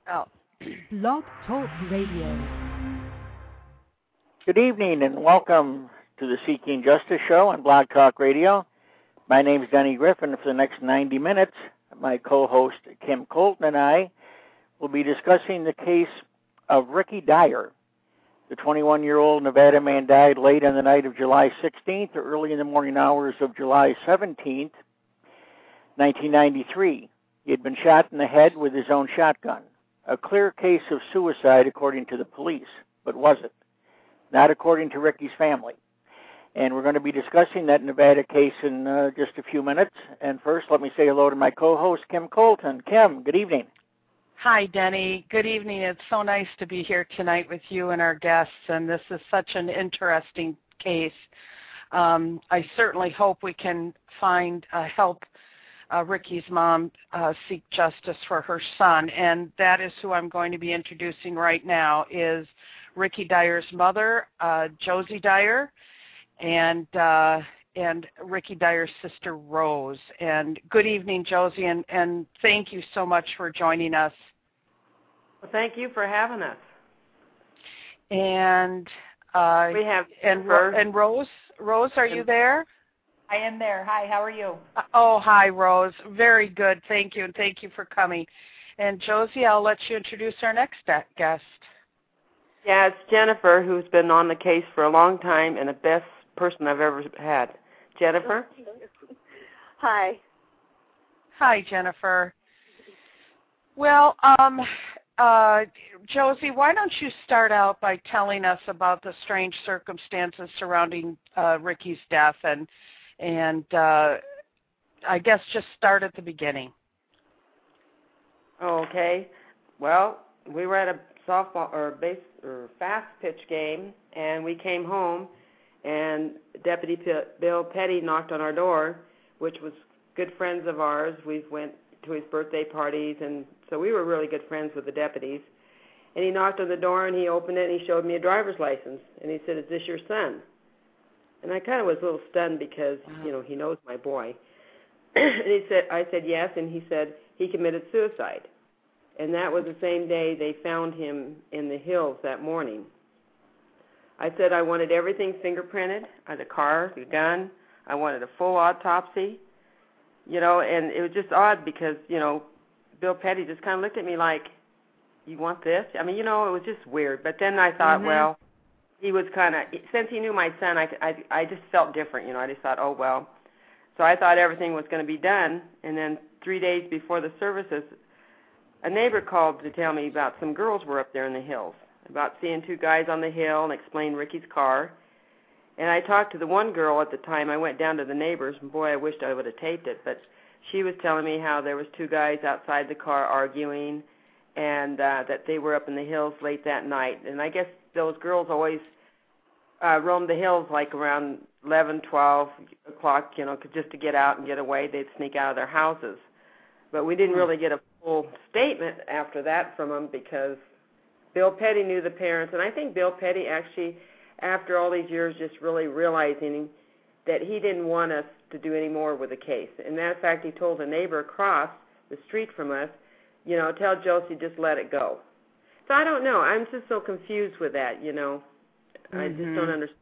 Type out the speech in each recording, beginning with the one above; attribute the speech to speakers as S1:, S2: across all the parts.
S1: Oh.
S2: Blog Talk Radio.
S3: Good evening and welcome to the Seeking Justice Show on Blog Talk Radio. My name is Denny Griffin. For the next 90 minutes, my co-host Kim Colton and I will be discussing the case of Ricky Dyer. The 21-year-old Nevada man died late on the night of July 16th or early in the morning hours of July 17th, 1993. He had been shot in the head with his own shotgun. A clear case of suicide according to the police, but was it? Not according to Ricky's family. And we're going to be discussing that Nevada case in just a few minutes. And first, let me say hello to my co-host, Kim Colton. Kim, good evening.
S1: Hi, Denny. Good evening. It's so nice to be here tonight with you and our guests, and this is such an interesting case. I certainly hope we can help Ricky's mom seek justice for her son, and that is who I'm going to be introducing right now is Ricky Dyer's mother, Josie Dyer, and Ricky Dyer's sister, Rose. And good evening, Josie, and thank you so much for joining us.
S4: Well, thank you for having us.
S1: And
S4: we have
S1: and Rose. Rose, are you there?
S5: I am there. Hi, how are you?
S1: Hi, Rose. Very good. Thank you, and thank you for coming. And Josie, I'll let you introduce our next guest.
S4: Yeah, it's Jennifer, who's been on the case for a long time and the best person I've ever had. Jennifer?
S6: Hi.
S1: Hi, Jennifer. Well, Josie, why don't you start out by telling us about the strange circumstances surrounding Ricky's death and I guess just start at the beginning.
S4: Okay. Well, we were at a softball or fast pitch game, and we came home, and Deputy Bill Petty knocked on our door, which was good friends of ours. We went to his birthday parties, and so we were really good friends with the deputies. And he knocked on the door, and he opened it, and he showed me a driver's license, and he said, "Is this your son?" And I kind of was a little stunned because, he knows my boy. And I said, yes, and he said he committed suicide. And that was the same day they found him in the hills that morning. I said I wanted everything fingerprinted, the car, the gun. I wanted a full autopsy, and it was just odd because, Bill Petty just kind of looked at me like, you want this? I mean, it was just weird. But then I thought, well, he was kind of, since he knew my son, I just felt different, I just thought, oh, well. So I thought everything was going to be done, and then 3 days before the services, a neighbor called to tell me about some girls were up there in the hills, about seeing two guys on the hill and explained Ricky's car. And I talked to the one girl at the time. I went down to the neighbors, and boy, I wished I would have taped it, but she was telling me how there was two guys outside the car arguing and that they were up in the hills late that night. And I guess those girls always roamed the hills like around 11, 12 o'clock, just to get out and get away. They'd sneak out of their houses. But we didn't really get a full statement after that from them because Bill Petty knew the parents. And I think Bill Petty actually, after all these years, just really realizing that he didn't want us to do any more with the case. And matter of fact, he told a neighbor across the street from us, tell Josie just let it go. So I don't know. I'm just so confused with that, I just don't understand.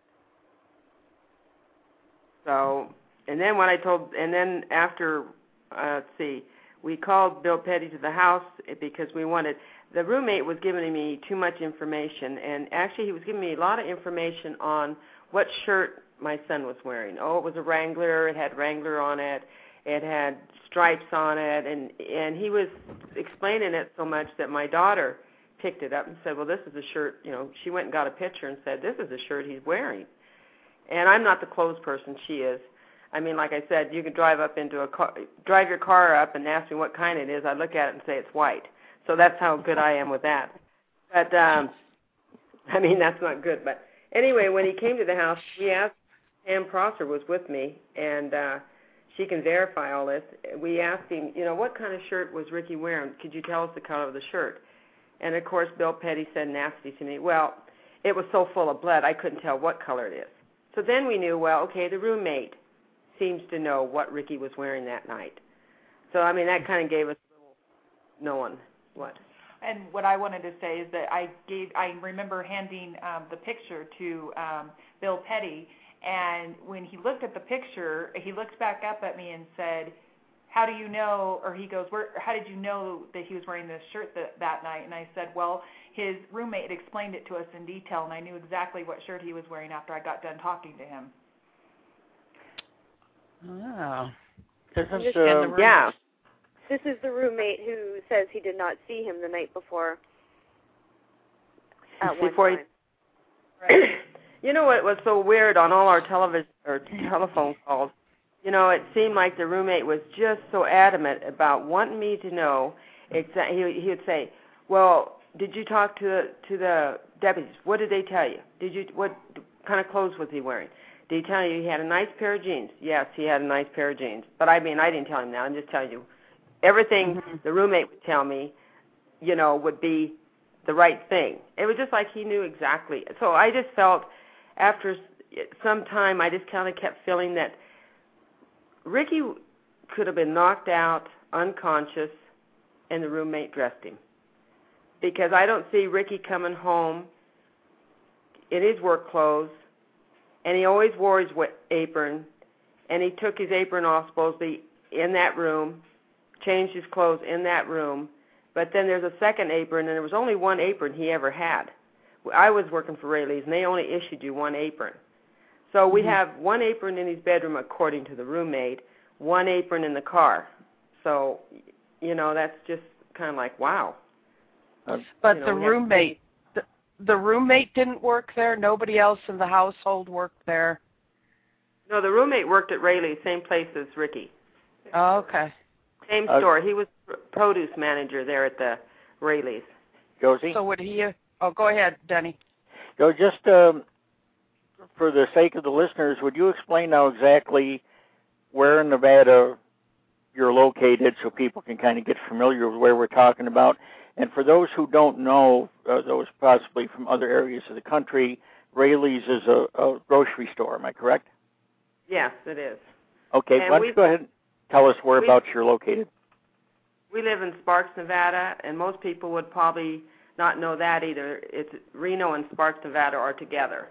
S4: So, and then after, we called Bill Petty to the house because the roommate was giving me too much information, and actually he was giving me a lot of information on what shirt my son was wearing. Oh, it was a Wrangler, it had Wrangler on it, it had stripes on it, and he was explaining it so much that my daughter picked it up and said, well, this is a shirt, she went and got a picture and said, this is a shirt he's wearing. And I'm not the clothes person, she is. I mean, like I said, you can drive your car up and ask me what kind it is. I look at it and say it's white. So that's how good I am with that. But, that's not good. But anyway, when he came to the house, we asked, Pam Prosser was with me, and she can verify all this. We asked him, what kind of shirt was Ricky wearing? Could you tell us the color of the shirt? And, of course, Bill Petty said nasty to me, well, it was so full of blood, I couldn't tell what color it is. So then we knew, well, okay, the roommate seems to know what Ricky was wearing that night. So, that kind of gave us a little knowing what.
S5: And what I wanted to say is that I remember handing the picture to Bill Petty, and when he looked at the picture, he looked back up at me and said, "How do you know?" Or he goes, "How did you know that he was wearing this shirt that night?" And I said, "Well, his roommate explained it to us in detail, and I knew exactly what shirt he was wearing after I got done talking to him."
S1: Oh.
S4: Yeah.
S6: This is the roommate who says he did not see him the night before. At one time.
S4: Right. You know what was so weird on all our television or telephone calls? You know, it seemed like the roommate was just so adamant about wanting me to know. He would say, "Well, did you talk to the deputies? What did they tell you? What kind of clothes was he wearing? Did he tell you he had a nice pair of jeans?" Yes, he had a nice pair of jeans. But I mean, I didn't tell him that. I'm just telling you. Everything the roommate would tell me, you know, would be the right thing. It was just like he knew exactly. So I just felt after some time, I just kind of kept feeling that Ricky could have been knocked out, unconscious, and the roommate dressed him. Because I don't see Ricky coming home in his work clothes, and he always wore his apron, and he took his apron off supposedly in that room, changed his clothes in that room, but then there's a second apron, and there was only one apron he ever had. I was working for Ray Lee's, and they only issued you one apron. So we have one apron in his bedroom, according to the roommate, one apron in the car. So, you know, that's just kind of like, wow.
S1: But the roommate, the roommate didn't work there? Nobody else in the household worked there?
S4: No, the roommate worked at Ray Lee's, same place as Ricky.
S1: Oh, okay.
S4: Same store. He was produce manager there at the Ray Lee's.
S3: Josie?
S1: So would he... Oh, go ahead, Denny.
S3: So just for the sake of the listeners, would you explain now exactly where in Nevada you're located so people can kind of get familiar with where we're talking about? And for those who don't know, those possibly from other areas of the country, Ray Lee's is a grocery store. Am I correct?
S4: Yes, it is.
S3: Okay,
S4: and
S3: why don't you go ahead and tell us whereabouts you're located.
S4: We live in Sparks, Nevada, and most people would probably not know that either. It's Reno and Sparks, Nevada are together.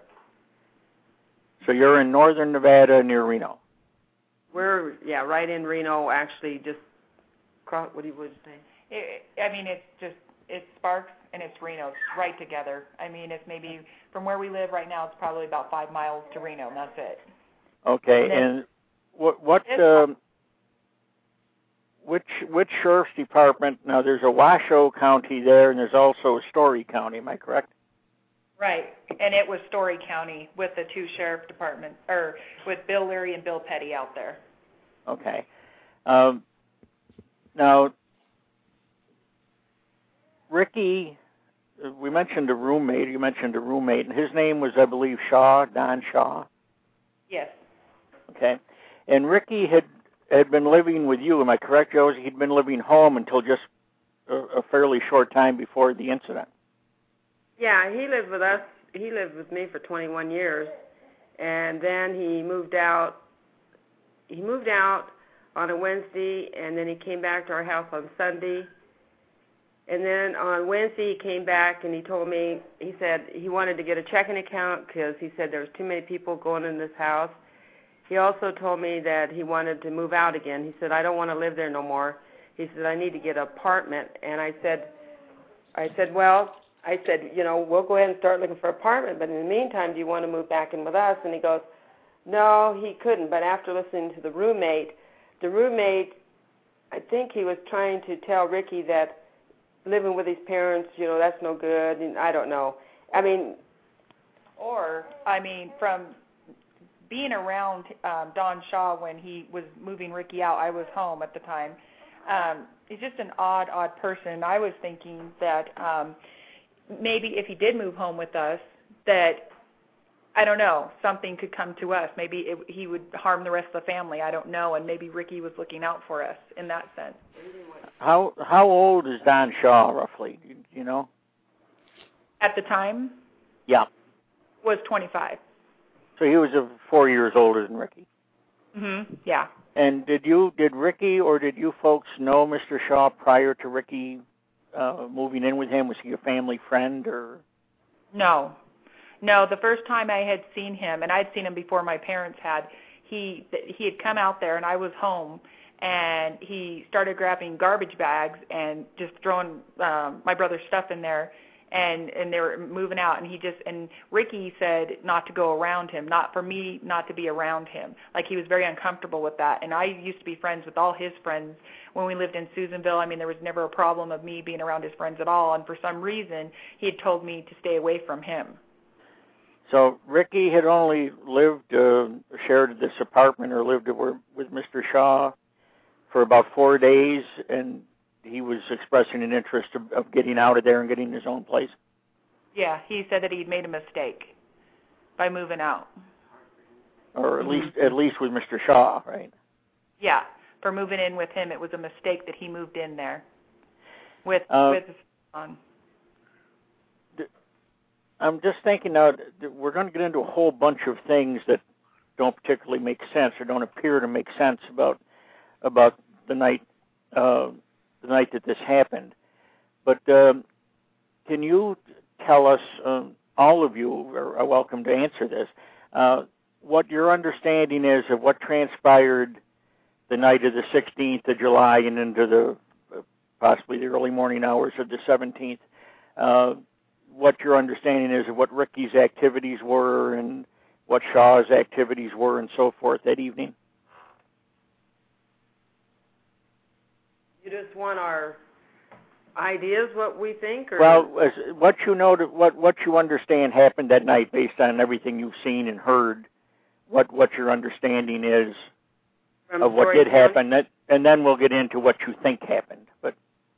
S3: So you're in northern Nevada near Reno?
S4: We're, right in Reno, actually, just across, what would you say?
S5: It's Sparks and it's Reno. It's right together. I mean, it's maybe, from where we live right now, it's probably about 5 miles to Reno, and that's it.
S3: Okay, and which sheriff's department? Now, there's a Washoe County there, and there's also Story County. Am I correct?
S5: Right, and it was Story County with the two sheriff departments, or with Bill Leary and Bill Petty out there.
S3: Okay. Now, Ricky, we mentioned a roommate. You mentioned a roommate, and his name was, I believe, Shaw, Don Shaw.
S5: Yes.
S3: Okay, and Ricky had been living with you, am I correct, Josie? He'd been living home until just a fairly short time before the incident.
S4: Yeah, he lived with us. He lived with me for 21 years, and then he moved out. He moved out on a Wednesday, and then he came back to our house on Sunday. And then on Wednesday he came back, and he told me, he said he wanted to get a checking account because he said there was too many people going in this house. He also told me that he wanted to move out again. He said, "I don't want to live there no more." He said, "I need to get an apartment." And I said, we'll go ahead and start looking for an apartment, but in the meantime, do you want to move back in with us? And he goes, no, he couldn't. But after listening to the roommate, I think he was trying to tell Ricky that living with his parents, that's no good. And I don't know.
S5: From being around Don Shaw when he was moving Ricky out, I was home at the time. He's just an odd person. I was thinking that maybe if he did move home with us, that, I don't know, something could come to us. Maybe he would harm the rest of the family. I don't know, and maybe Ricky was looking out for us in that sense.
S3: How old is Don Shaw, roughly? Do you know?
S5: At the time?
S3: Yeah.
S5: Was 25.
S3: So he was 4 years older than Ricky.
S5: Yeah.
S3: And did Ricky or did you folks know Mr. Shaw prior to Ricky moving in with him? Was he a family friend or?
S5: No. The first time I had seen him, and I'd seen him before my parents had, he had come out there, and I was home, and he started grabbing garbage bags and just throwing my brother's stuff in there, and they were moving out, and Ricky said not to go around him, not for me not to be around him. Like, he was very uncomfortable with that. And I used to be friends with all his friends when we lived in Susanville. I mean, there was never a problem of me being around his friends at all, and for some reason, he had told me to stay away from him.
S3: So Ricky had only shared this apartment or lived with Mr. Shaw for about 4 days, and he was expressing an interest of getting out of there and getting his own place.
S5: Yeah, he said that he'd made a mistake by moving out.
S3: Or at least with Mr. Shaw, right?
S5: Yeah, for moving in with him, it was a mistake that he moved in there with son.
S3: I'm just thinking now that we're going to get into a whole bunch of things that don't particularly make sense or don't appear to make sense about the night that this happened. But can you tell us, all of you are welcome to answer this, what your understanding is of what transpired the night of the 16th of July and into the possibly the early morning hours of the 17th? What your understanding is of what Ricky's activities were and what Shaw's activities were and so forth that evening?
S4: You just want our ideas, what we think? Or?
S3: Well, what you know, what you understand happened that night based on everything you've seen and heard, what your understanding is of what did happen, and then we'll get into what you think happened. But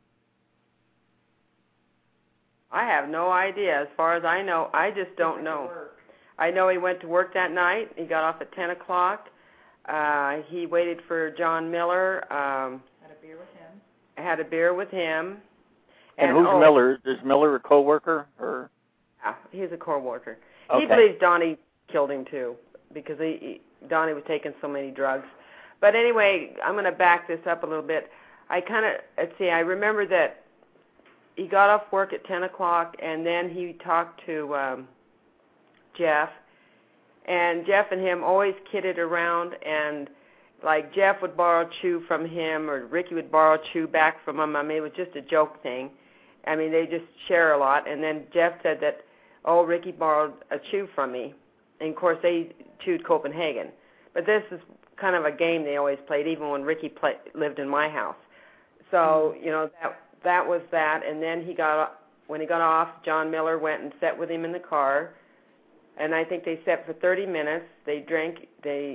S4: I have no idea. As far as I know, I just don't know. I know he went to work that night. He got off at 10 o'clock. He waited for John Miller. Had a beer with him.
S3: And who's Miller? Is Miller a co-worker? Or?
S4: Yeah, he's a co-worker.
S3: Okay.
S4: He believes Donnie killed him, too, because Donnie was taking so many drugs. But anyway, I'm going to back this up a little bit. I remember that he got off work at 10 o'clock, and then he talked to Jeff. And Jeff and him always kidded around, and like Jeff would borrow chew from him, or Ricky would borrow chew back from him. I mean, it was just a joke thing. I mean, they just share a lot. And then Jeff said that, Ricky borrowed a chew from me. And, of course, they chewed Copenhagen. But this is kind of a game they always played, even when Ricky lived in my house. So, that was that. And then when he got off, John Miller went and sat with him in the car. And I think they sat for 30 minutes. They drank.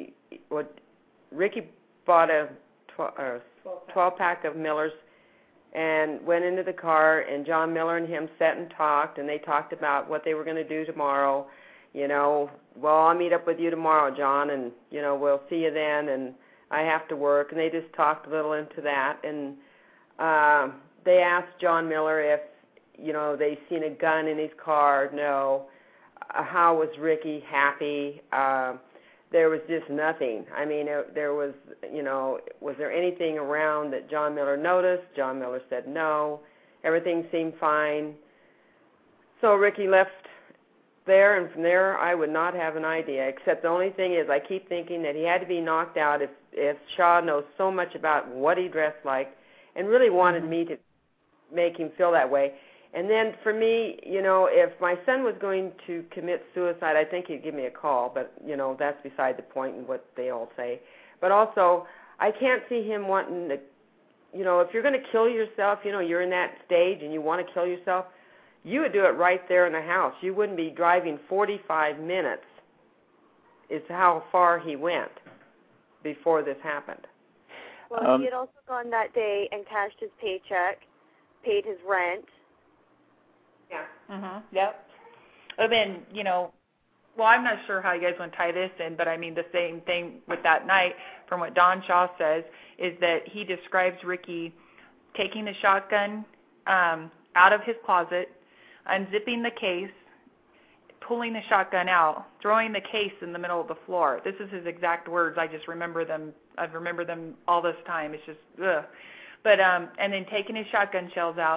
S4: Ricky bought a 12-pack of Miller's and went into the car, and John Miller and him sat and talked, and they talked about what they were going to do tomorrow. I'll meet up with you tomorrow, John, and, we'll see you then, and I have to work. And they just talked a little into that. And they asked John Miller if, they seen a gun in his car. No. How was Ricky? Happy? There was just nothing. I mean, there was, was there anything around that John Miller noticed? John Miller said no. Everything seemed fine. So Ricky left there, and from there I would not have an idea, except the only thing is I keep thinking that he had to be knocked out if Shaw knows so much about what he dressed like and really wanted me to make him feel that way. And then for me, if my son was going to commit suicide, I think he'd give me a call, but, that's beside the point and what they all say. But also, I can't see him wanting to, if you're going to kill yourself, you're in that stage and you want to kill yourself, you would do it right there in the house. You wouldn't be driving 45 minutes is how far he went before this happened.
S6: Well, he had also gone that day and cashed his paycheck, paid his rent.
S4: Yeah.
S5: Yep. And then, I'm not sure how you guys want to tie this in, but I mean the same thing with that night from what Don Shaw says is that he describes Ricky taking the shotgun out of his closet, unzipping the case, pulling the shotgun out, throwing the case in the middle of the floor. This is his exact words. I just remember them. I've remembered them all this time. It's just, ugh. But, and then taking his shotgun shells out,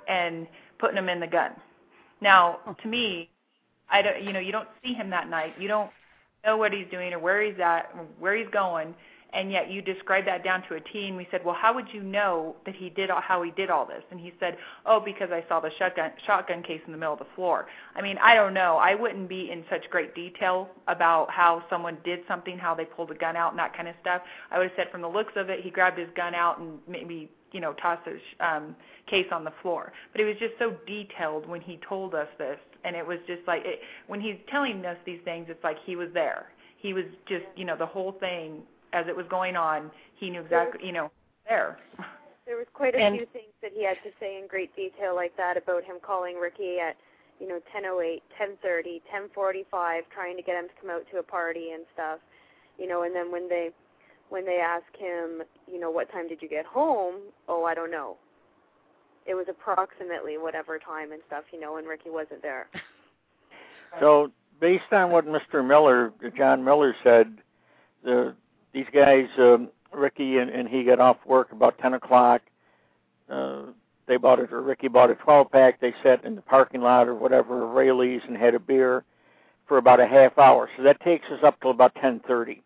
S5: and putting them in the gun. Now, to me, I don't, you don't see him that night. You don't know what he's doing or where he's at, or where he's going, and yet you described that down to a T. And we said, well, how would you know that how he did all this? And he said, oh, because I saw the shotgun case in the middle of the floor. I mean, I don't know. I wouldn't be in such great detail about how someone did something, how they pulled a gun out and that kind of stuff. I would have said from the looks of it, he grabbed his gun out and maybe, tossed his case on the floor. But it was just so detailed when he told us this. And it was just like, when he's telling us these things, it's like he was there. He was just, the whole thing, as it was going on, he knew exactly, there.
S6: There was quite a few things that he had to say in great detail like that about him calling Ricky at, 10:08, 10:30, 10:45, trying to get him to come out to a party and stuff, and then when they asked him, what time did you get home? Oh, I don't know. It was approximately whatever time and stuff, and Ricky wasn't there.
S3: So based on what Mr. Miller, John Miller said, these guys, Ricky and he got off work about 10 o'clock. Ricky bought a 12-pack. They sat in the parking lot or whatever, Rayleigh's, and had a beer for about a half hour. So that takes us up to about 10:30.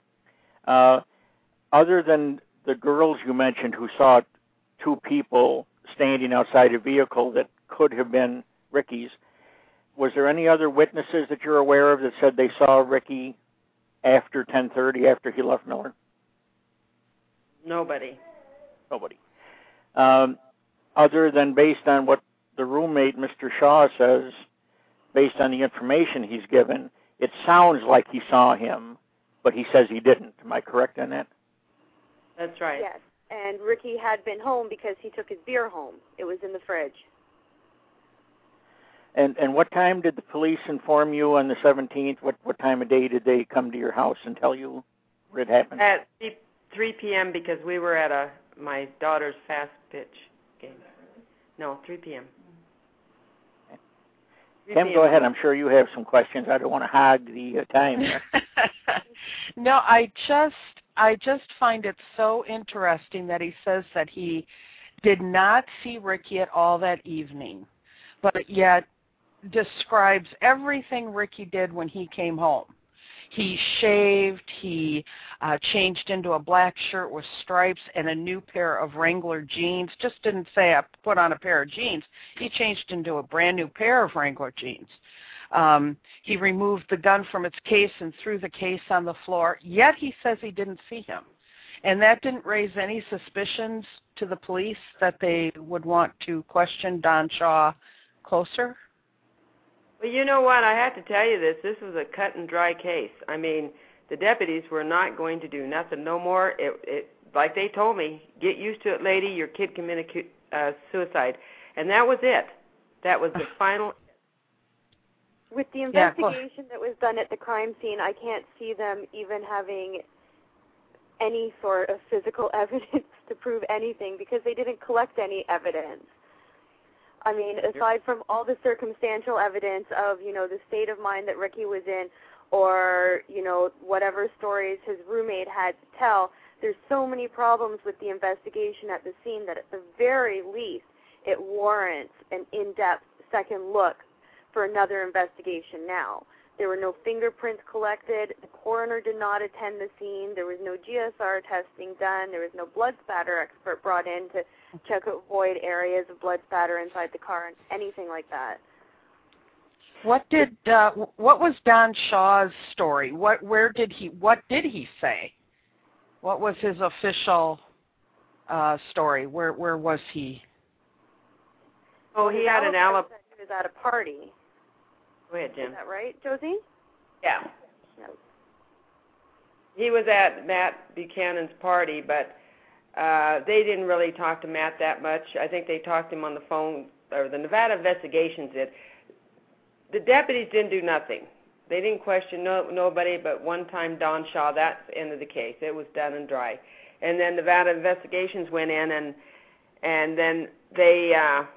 S3: Other than the girls you mentioned who saw two people standing outside a vehicle that could have been Ricky's, was there any other witnesses that you're aware of that said they saw Ricky after 10:30, after he left Miller?
S4: Nobody.
S3: Other than based on what the roommate, Mr. Shaw, says, based on the information he's given, it sounds like he saw him, but he says he didn't. Am I correct on that?
S4: That's right.
S6: Yes, and Ricky had been home because he took his beer home. It was in the fridge.
S3: And what time did the police inform you on the 17th? What time of day did they come to your house and tell you what had happened?
S4: At 3 p.m. because we were at my daughter's fast pitch game. No, 3 p.m.
S3: Kim, go ahead. I'm sure you have some questions. I don't want to hog the time here.
S1: No, I just find it so interesting that he says that he did not see Ricky at all that evening, but yet describes everything Ricky did when he came home. He shaved, he changed into a black shirt with stripes and a new pair of Wrangler jeans. Just didn't say I put on a pair of jeans. He changed into a brand new pair of Wrangler jeans. He removed the gun from its case and threw the case on the floor, yet he says he didn't see him. And that didn't raise any suspicions to the police that they would want to question Don Shaw closer?
S4: Well, you know what? I have to tell you this. This was a cut and dry case. I mean, the deputies were not going to do nothing no more. Like they told me, get used to it, lady. Your kid committed suicide. And that was it. That was the final.
S6: With the investigation that was done at the crime scene, I can't see them even having any sort of physical evidence to prove anything because they didn't collect any evidence. I mean, aside from all the circumstantial evidence of, the state of mind that Ricky was in or, whatever stories his roommate had to tell, there's so many problems with the investigation at the scene that at the very least it warrants an in-depth second look for another investigation now. There were no fingerprints collected. The coroner did not attend the scene. There was no GSR testing done. There was no blood spatter expert brought in to check out void areas of blood spatter inside the car and anything like that.
S1: What was Don Shaw's story? What did he say? What was his official story? Where was he?
S4: Oh, he had an alibi.
S6: He was at a party.
S4: Go ahead, Jim.
S6: Is that right, Josie?
S4: Yeah.
S6: No.
S4: He was at Matt Buchanan's party, but they didn't really talk to Matt that much. I think they talked to him on the phone, or the Nevada investigations did. The deputies didn't do nothing. They didn't question nobody but one time Don Shaw. That's the end of the case. It was done and dry. And then Nevada investigations went in, and then they,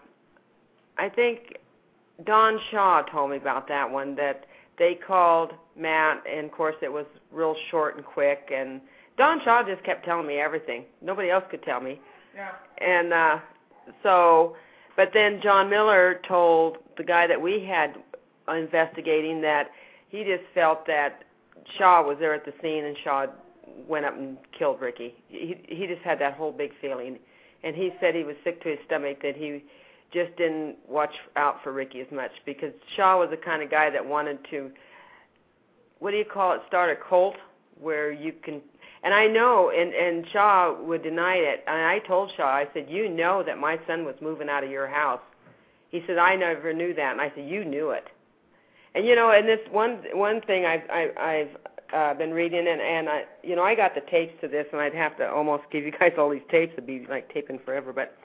S4: I think Don Shaw told me about that one, that they called Matt, and, of course, it was real short and quick, and Don Shaw just kept telling me everything. Nobody else could tell me.
S5: Yeah.
S4: And so But then John Miller told the guy that we had investigating that he just felt that Shaw was there at the scene and Shaw went up and killed Ricky. He just had that whole big feeling. And he said he was sick to his stomach that he just didn't watch out for Ricky as much because Shaw was the kind of guy that wanted to, start a cult where you can, and I know, and Shaw would deny it, and I told Shaw, I said, you know that my son was moving out of your house. He said, I never knew that, and I said, you knew it. And, and this one thing I've been reading, and I got the tapes to this, and I'd have to almost give you guys all these tapes. It'd be like taping forever. But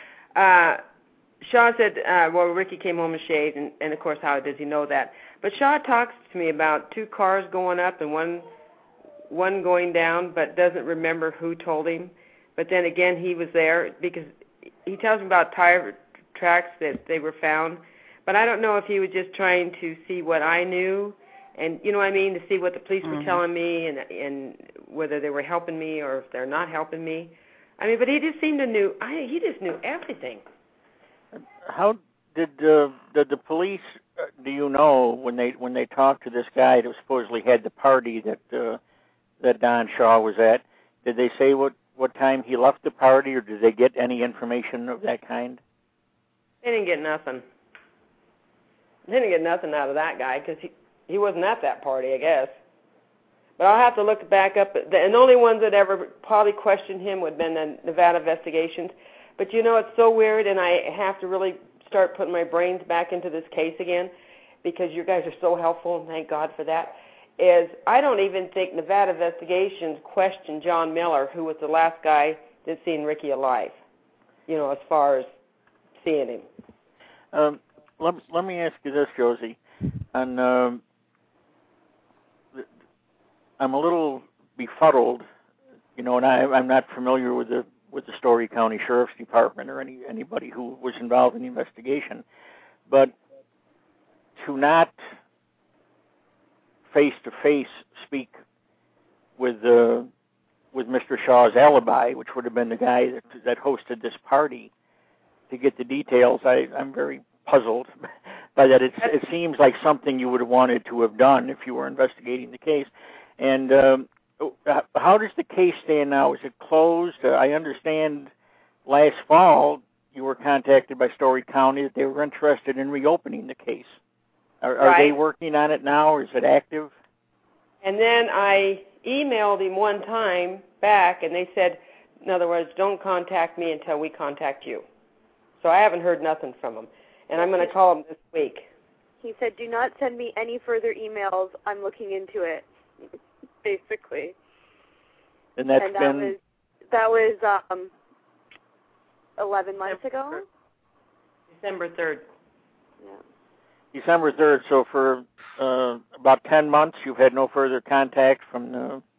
S4: Shaw said, Ricky came home and shaved, and of course, how does he know that? But Shaw talks to me about 2 cars going up and one going down, but doesn't remember who told him. But then again, he was there because he tells me about tire tracks that they were found. But I don't know if he was just trying to see what I knew, and to see what the police were telling me, and whether they were helping me or if they're not helping me. But he just seemed to knew. He just knew everything.
S3: How did the police? Do you know when they talked to this guy that supposedly had the party that Don Shaw was at? Did they say what time he left the party, or did they get any information of that kind?
S4: They didn't get nothing. They didn't get nothing out of that guy because he wasn't at that party, I guess. But I'll have to look back up. And the only ones that ever probably questioned him would have been the Nevada investigations. But it's so weird, and I have to really start putting my brains back into this case again because you guys are so helpful, and thank God for that, is I don't even think Nevada investigations questioned John Miller, who was the last guy that seen Ricky alive, as far as seeing him.
S3: Let me ask you this, Josie. And I'm a little befuddled, and I'm not familiar with the Story County Sheriff's Department or anybody who was involved in the investigation, but to not face-to-face speak with Mr. Shaw's alibi, which would have been the guy that hosted this party, to get the details, I'm very puzzled by that. It seems like something you would have wanted to have done if you were investigating the case. And how does the case stand now? Is it closed? I understand last fall you were contacted by Story County that they were interested in reopening the case. Are they working on it now, or is it active?
S4: And then I emailed him one time back, and they said, in other words, don't contact me until we contact you. So I haven't heard nothing from him. And I'm going to call him this week.
S6: He said, do not send me any further emails. I'm looking into it, basically.
S3: And that
S6: was 11 months ago?
S4: December 3rd.
S6: Yeah.
S3: December 3rd, so for about 10 months you've had no further contact from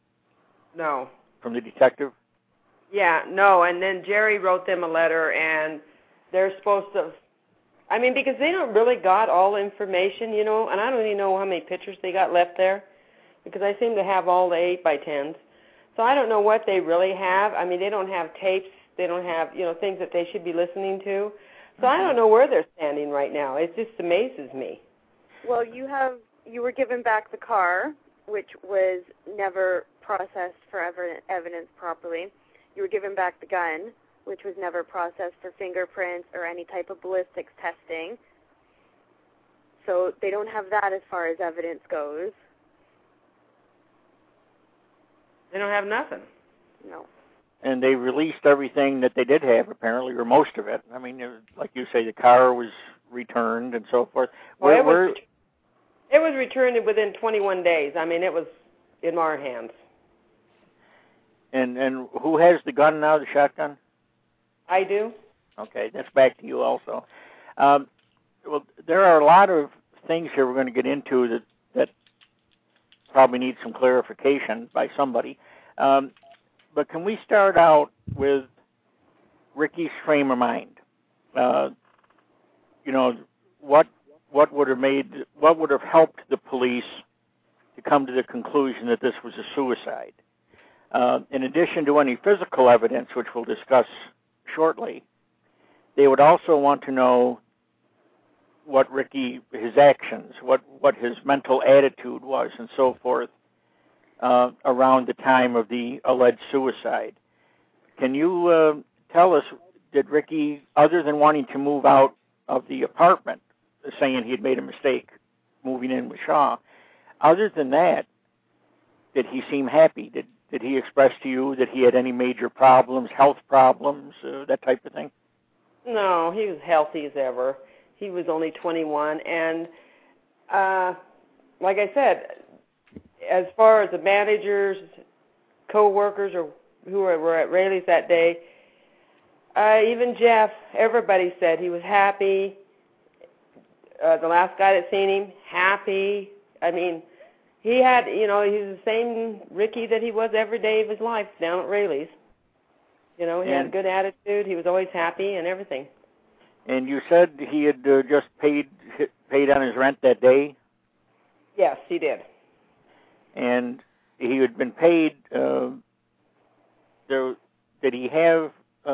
S3: the detective?
S4: Yeah, no, and then Jerry wrote them a letter, and they're supposed to, because they don't really got all the information, and I don't even know how many pictures they got left there, because I seem to have all the 8x10s. So I don't know what they really have. They don't have tapes. They don't have, things that they should be listening to. So I don't know where they're standing right now. It just amazes me.
S6: Well, you were given back the car, which was never processed for evidence properly. You were given back the gun, which was never processed for fingerprints or any type of ballistics testing. So they don't have that as far as evidence goes.
S4: They don't have nothing.
S6: No.
S3: And they released everything that they did have, apparently, or most of it. Like you say, the car was returned and so forth.
S4: It was returned within 21 days. It was in our hands.
S3: And who has the gun now, the shotgun?
S4: I do.
S3: Okay, that's back to you also. Well, there are a lot of things here we're going to get into that probably need some clarification by somebody. But can we start out with Ricky's frame of mind? What would have helped the police to come to the conclusion that this was a suicide? In addition to any physical evidence, which we'll discuss shortly, they would also want to know what Ricky, his actions, what his mental attitude was, and so forth, around the time of the alleged suicide. Can you tell us, did Ricky, other than wanting to move out of the apartment, saying he had made a mistake moving in with Shaw, other than that, did he seem happy? Did he express to you that he had any major problems, health problems, that type of thing?
S4: No, he was healthy as ever. He was only 21, and like I said, as far as the managers, co-workers, or who were at Raley's that day, even Jeff, everybody said he was happy. The last guy that seen him, happy. I mean, he had, he's the same Ricky that he was every day of his life down at Raley's. He had a good attitude. He was always happy and everything.
S3: And you said he had just paid on his rent that day?
S4: Yes, he did.
S3: And he had been paid. Did he have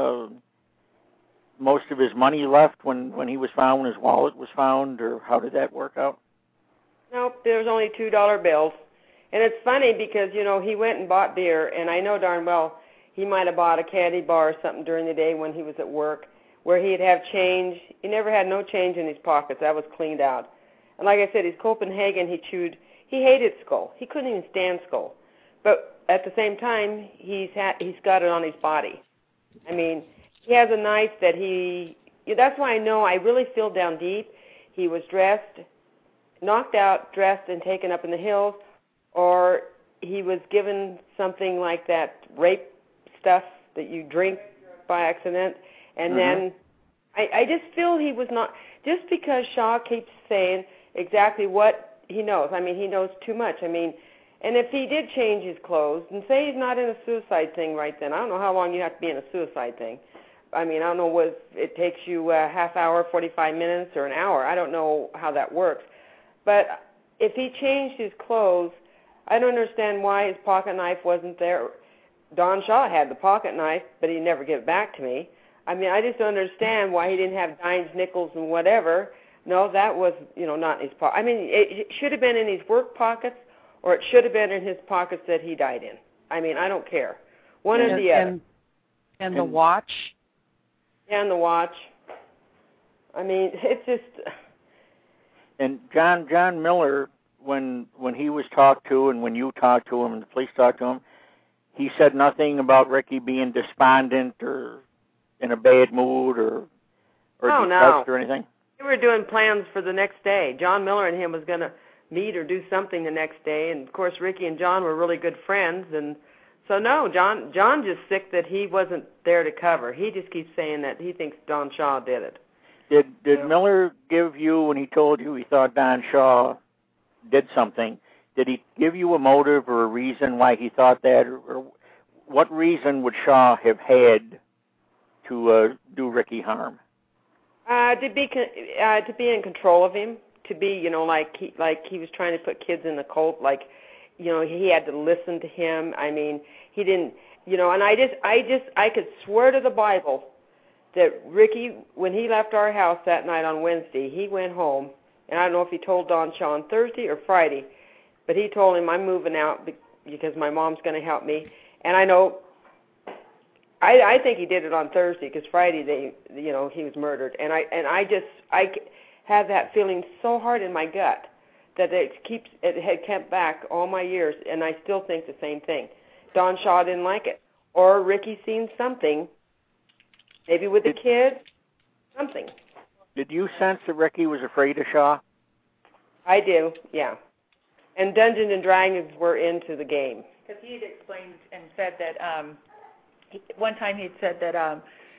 S3: most of his money left when he was found, when his wallet was found, or how did that work out?
S4: Nope, there was only $2 bills. And it's funny because, he went and bought beer, and I know darn well he might have bought a candy bar or something during the day when he was at work, where he'd have change. He never had no change in his pockets. That was cleaned out. And like I said, he's Copenhagen. He hated Skull. He couldn't even stand Skull. But at the same time, he's got it on his body. I mean, he has a knife that that's why I really feel down deep. He was knocked out, dressed, and taken up in the hills, or he was given something like that rape stuff that you drink by accident. And then I just feel he was not, just because Shaw keeps saying exactly what he knows. I mean, he knows too much. I mean, and if he did change his clothes, and say he's not in a suicide thing right then, I don't know how long you have to be in a suicide thing. I mean, I don't know if it takes you a half hour, 45 minutes, or an hour. I don't know how that works. But if he changed his clothes, I don't understand why his pocket knife wasn't there. Don Shaw had the pocket knife, but he never gave it back to me. I mean, I just don't understand why he didn't have dimes, nickels, and whatever. No, that was, not in his pocket. I mean, it should have been in his work pockets, or it should have been in his pockets that he died in. I mean, I don't care. One or the other.
S1: And the watch?
S4: And the watch. I mean, it's just...
S3: And John Miller, when he was talked to and when you talked to him and the police talked to him, he said nothing about Ricky being despondent or in a bad mood or depressed or anything?
S4: They were doing plans for the next day. John Miller and him was going to meet or do something the next day, and of course Ricky and John were really good friends, and so no, John just sick that he wasn't there to cover. He just keeps saying that he thinks Don Shaw did it.
S3: Did Miller give you, when he told you he thought Don Shaw did something, did he give you a motive or a reason why he thought that, or what reason would Shaw have had to do Ricky harm?
S4: To be in control of him, to be, like he was trying to put kids in the cult, like, he had to listen to him. I mean, he didn't, and I could swear to the Bible that Ricky, when he left our house that night on Wednesday, he went home, and I don't know if he told Don Shaw on Thursday or Friday, but he told him, I'm moving out because my mom's going to help me. And I know, I think he did it on Thursday because Friday he was murdered. And I have that feeling so hard in my gut that it had kept back all my years, and I still think the same thing. Don Shaw didn't like it, or Ricky seen something, maybe with the kid, something.
S3: Did you sense that Ricky was afraid of Shaw?
S4: I do, yeah. And Dungeons and Dragons were into the game.
S5: Because he had explained and said that one time he had said that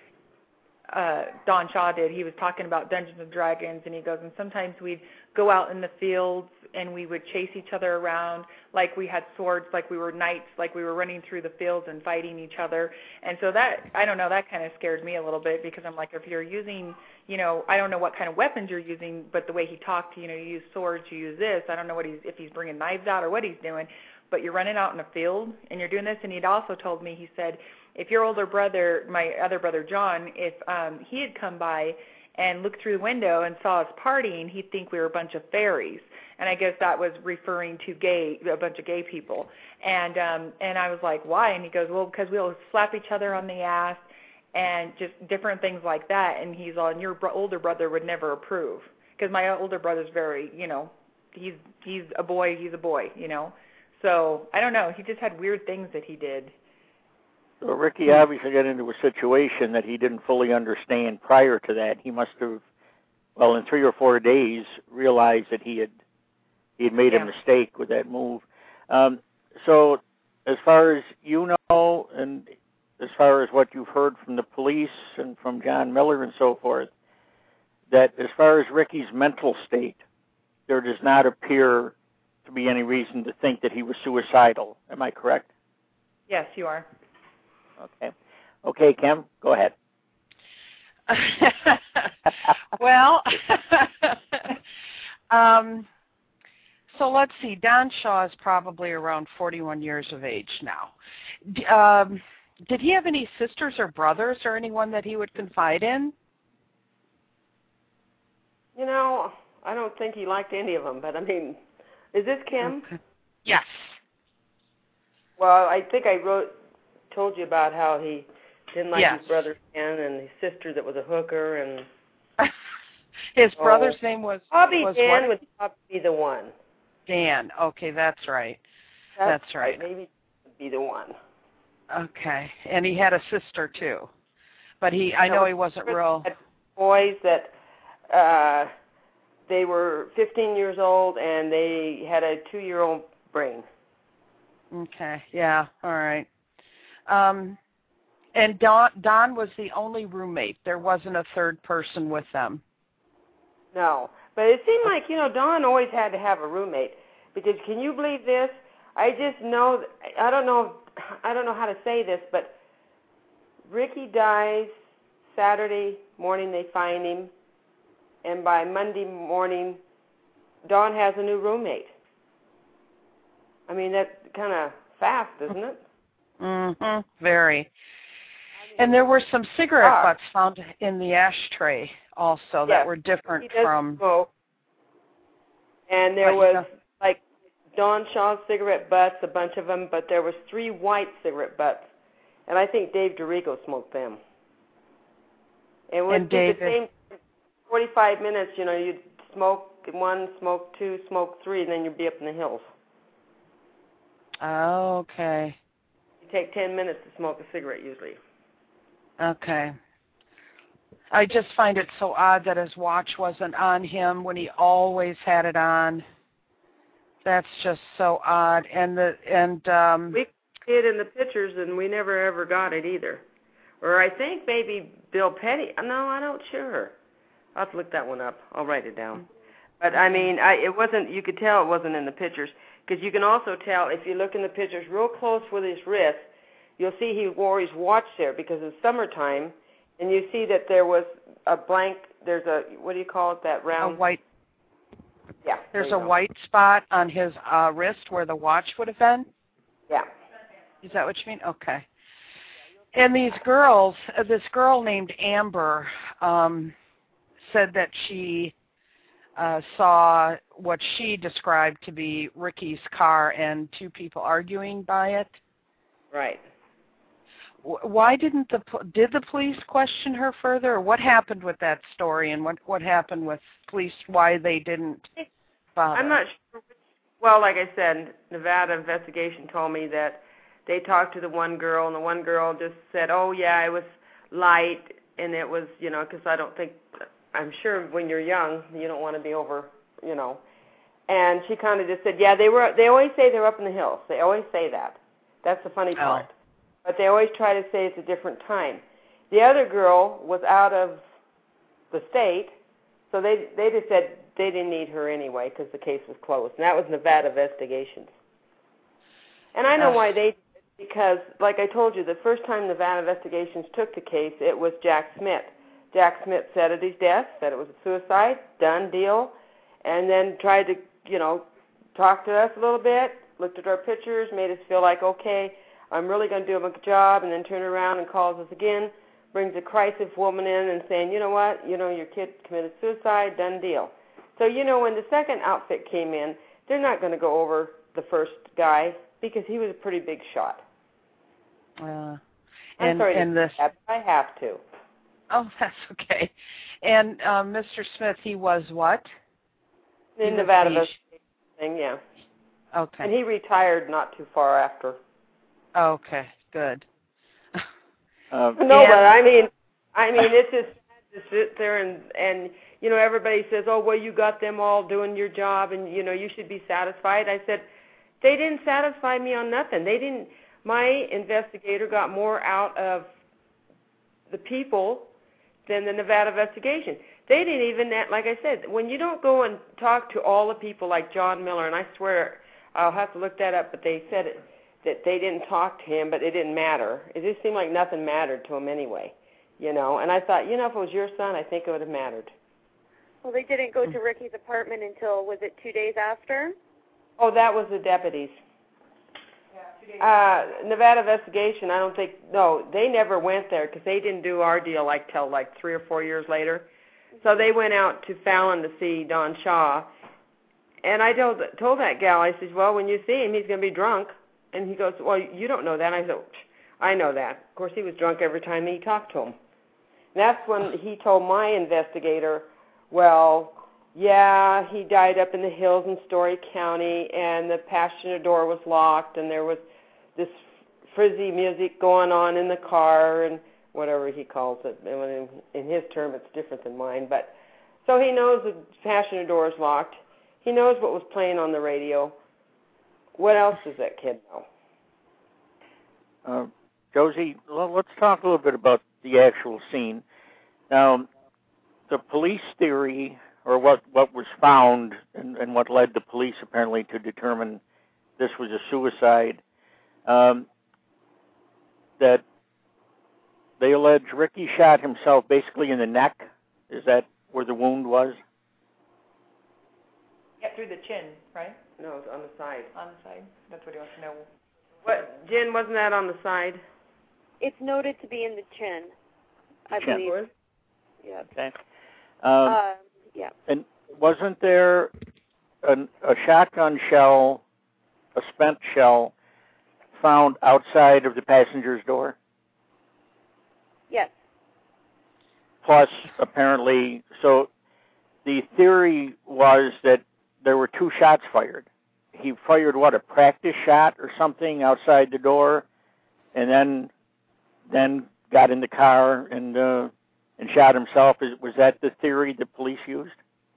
S5: Don Shaw did. He was talking about Dungeons and Dragons, and he goes, and sometimes we'd go out in the fields and we would chase each other around like we had swords, like we were knights, like we were running through the fields and fighting each other. And so that, I don't know, that kind of scared me a little bit because I'm like, if you're using, I don't know what kind of weapons you're using, but the way he talked, you use swords, you use this. I don't know if he's bringing knives out or what he's doing. but you're running out in a field and you're doing this. And he'd also told me, he said, if your older brother, my other brother John, if he had come by and looked through the window and saw us partying, he'd think we were a bunch of fairies. And I guess that was referring to a bunch of gay people. And I was like, why? And he goes, well, because we'll slap each other on the ass and just different things like that. And he's all, and your older brother would never approve. Because my older brother's very, he's a boy, So I don't know. He just had weird things that he did.
S3: So Ricky obviously got into a situation that he didn't fully understand prior to that. He must have, in 3 or 4 days, realized that he had made a mistake with that move. So as far as you know, and as far as what you've heard from the police and from John Miller and so forth, that as far as Ricky's mental state, there does not appear to be any reason to think that he was suicidal. Am I correct?
S5: Yes, you are.
S3: Okay, Kim, go ahead.
S1: Well, so let's see. Don Shaw is probably around 41 years of age now. Did he have any sisters or brothers or anyone that he would confide in?
S4: I don't think he liked any of them, but I mean, is this Kim?
S1: Okay. Yes.
S4: Well, I think I told you about how he didn't like
S1: Yes.
S4: his brother Ken and his sister that was a hooker, and
S1: his brother's name was
S4: Dan
S1: what?
S4: would probably be the one.
S1: Dan. Okay, that's right. That's right.
S4: Maybe he would be the one.
S1: Okay, and he had a sister too, but I know he wasn't real.
S4: Had boys that they were 15 years old and they had a 2-year-old brain.
S1: Okay, yeah, all right. And Don was the only roommate. There wasn't a third person with them.
S4: No, but it seemed like Don always had to have a roommate, because can you believe this? I just know I don't know how to say this, but Ricky dies Saturday morning. They find him, and by Monday morning, Don has a new roommate. I mean, that's kind of fast, isn't it?
S1: Mm-hmm. Very. And there were some cigarette butts found in the ashtray also that were different from.
S4: Smoke. And there was like Don Shaw's cigarette butts, a bunch of them, but there was 3 white cigarette butts, and I think Dave DeRigo smoked them. It would be the same 45 minutes. You'd smoke 1, smoke 2, smoke 3, and then you'd be up in the hills.
S1: Oh, okay.
S4: You take 10 minutes to smoke a cigarette usually.
S1: Okay. I just find it so odd that his watch wasn't on him when he always had it on. That's just so odd. We see it in the pictures, and we never ever got it either. Or I think maybe Bill Petty. No, I'm not sure. I'll have to look that one up. I'll write it down. But I mean, it wasn't. You could tell it wasn't in the pictures, because you can also tell if you look in the pictures real close with his wrist. You'll see he wore his watch there because it's summertime, and you see that there was a blank. There's a, what do you call it? That round. A white.
S4: Yeah.
S1: There's a white spot on his wrist where the watch would have been.
S4: Yeah.
S1: Is that what you mean? Okay. And these girls, this girl named Amber, said that she saw what she described to be Ricky's car and 2 people arguing by it.
S4: Right.
S1: Why did the police question her further, or what happened with that story, and what happened with police, why they didn't bother?
S4: I'm not sure. Well, like I said, Nevada investigation told me that they talked to the one girl, and the one girl just said, oh, yeah, it was light, and it was, because I'm sure when you're young, you don't want to be over, And she kind of just said, yeah, they always say they're up in the hills. They always say that. That's the funny part. But they always try to say it's a different time. The other girl was out of the state, so they just said they didn't need her anyway because the case was closed. And that was Nevada Investigations. And I know why they did, because, like I told you, the first time Nevada Investigations took the case, it was Jack Smith. Jack Smith said at his death that it was a suicide, done deal, and then tried to, talk to us a little bit, looked at our pictures, made us feel like, okay, I'm really going to do a good job, and then turn around and calls us again, brings a crisis woman in and saying, you know what, your kid committed suicide, done deal. So, when the second outfit came in, they're not going to go over the first guy because he was a pretty big shot. I'm sorry to say that, but I have to.
S1: Oh, that's okay. And Mr. Smith, he was what?
S4: In Nevada thing, yeah.
S1: Okay.
S4: And he retired not too far after.
S1: Okay, good.
S4: No, but I mean, it's just sad to sit there and everybody says, oh, well, you got them all doing your job, and you should be satisfied. I said, they didn't satisfy me on nothing. They didn't. My investigator got more out of the people than the Nevada investigation. They didn't even, like I said, when you don't go and talk to all the people like John Miller, and I swear I'll have to look that up, but they said that they didn't talk to him, but it didn't matter. It just seemed like nothing mattered to him anyway, And I thought, if it was your son, I think it would have mattered.
S6: Well, they didn't go to Ricky's apartment until, was it 2 days after?
S4: Oh, that was the deputies. Yeah, 2 days Nevada investigation, I don't think, no, they never went there because they didn't do our deal till 3 or 4 years later. So they went out to Fallon to see Don Shaw. And I told that gal, I said, well, when you see him, he's going to be drunk. And he goes, well, you don't know that. I said, I know that. Of course, he was drunk every time he talked to him. And that's when he told my investigator, well, yeah, he died up in the hills in Story County, and the passenger door was locked, and there was this frizzy music going on in the car, and whatever he calls it. In his term, it's different than mine. But so he knows the passenger door is locked. He knows what was playing on the radio. What else does that kid know?
S3: Josie, let's talk a little bit about the actual scene. Now, the police theory, or what was found and what led the police apparently to determine this was a suicide, that they allege Ricky shot himself basically in the neck. Is that where the wound was?
S5: Yeah, through the chin, right?
S4: No, it's on the side.
S5: On the side? That's what he wants to know.
S4: What, Jen, wasn't that on the side?
S6: It's noted to be in the chin, I believe. Yeah.
S3: Okay.
S6: Yeah.
S3: And wasn't there a shotgun shell, a spent shell, found outside of the passenger's door?
S6: Yes.
S3: Plus, apparently, so the theory was that there were 2 shots fired. He fired, a practice shot or something outside the door, and then got in the car and shot himself. Was that the theory the police used?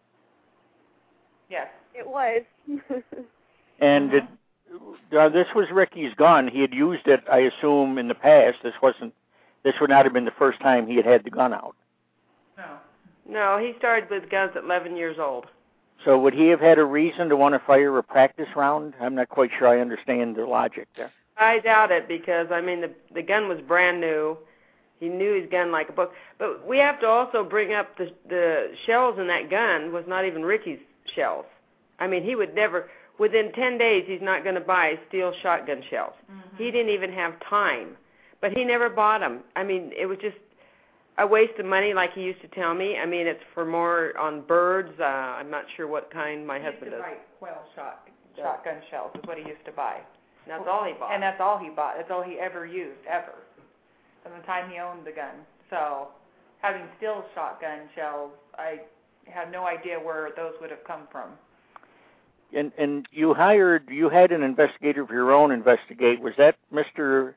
S5: Yes.
S6: It was.
S3: And this was Ricky's gun. He had used it, I assume, in the past. This would not have been the first time he had the gun out.
S4: No, he started with guns at 11 years old.
S3: So would he have had a reason to want to fire a practice round? I'm not quite sure I understand the logic there.
S4: I doubt it because, the gun was brand new. He knew his gun like a book. But we have to also bring up the shells in that gun was not even Ricky's shells. He would never, within 10 days, he's not going to buy steel shotgun shells. Mm-hmm. He didn't even have time. But he never bought them. It was just a waste of money, like he used to tell me. It's for more on birds. I'm not sure what kind my husband does.
S5: Right, quail shotgun shells is what he used to buy.
S4: And that's all he bought.
S5: And that's all he bought. That's all he ever used, ever, from the time he owned the gun. So having steel shotgun shells, I have no idea where those would have come from.
S3: And you had an investigator of your own investigate. Was that Mr.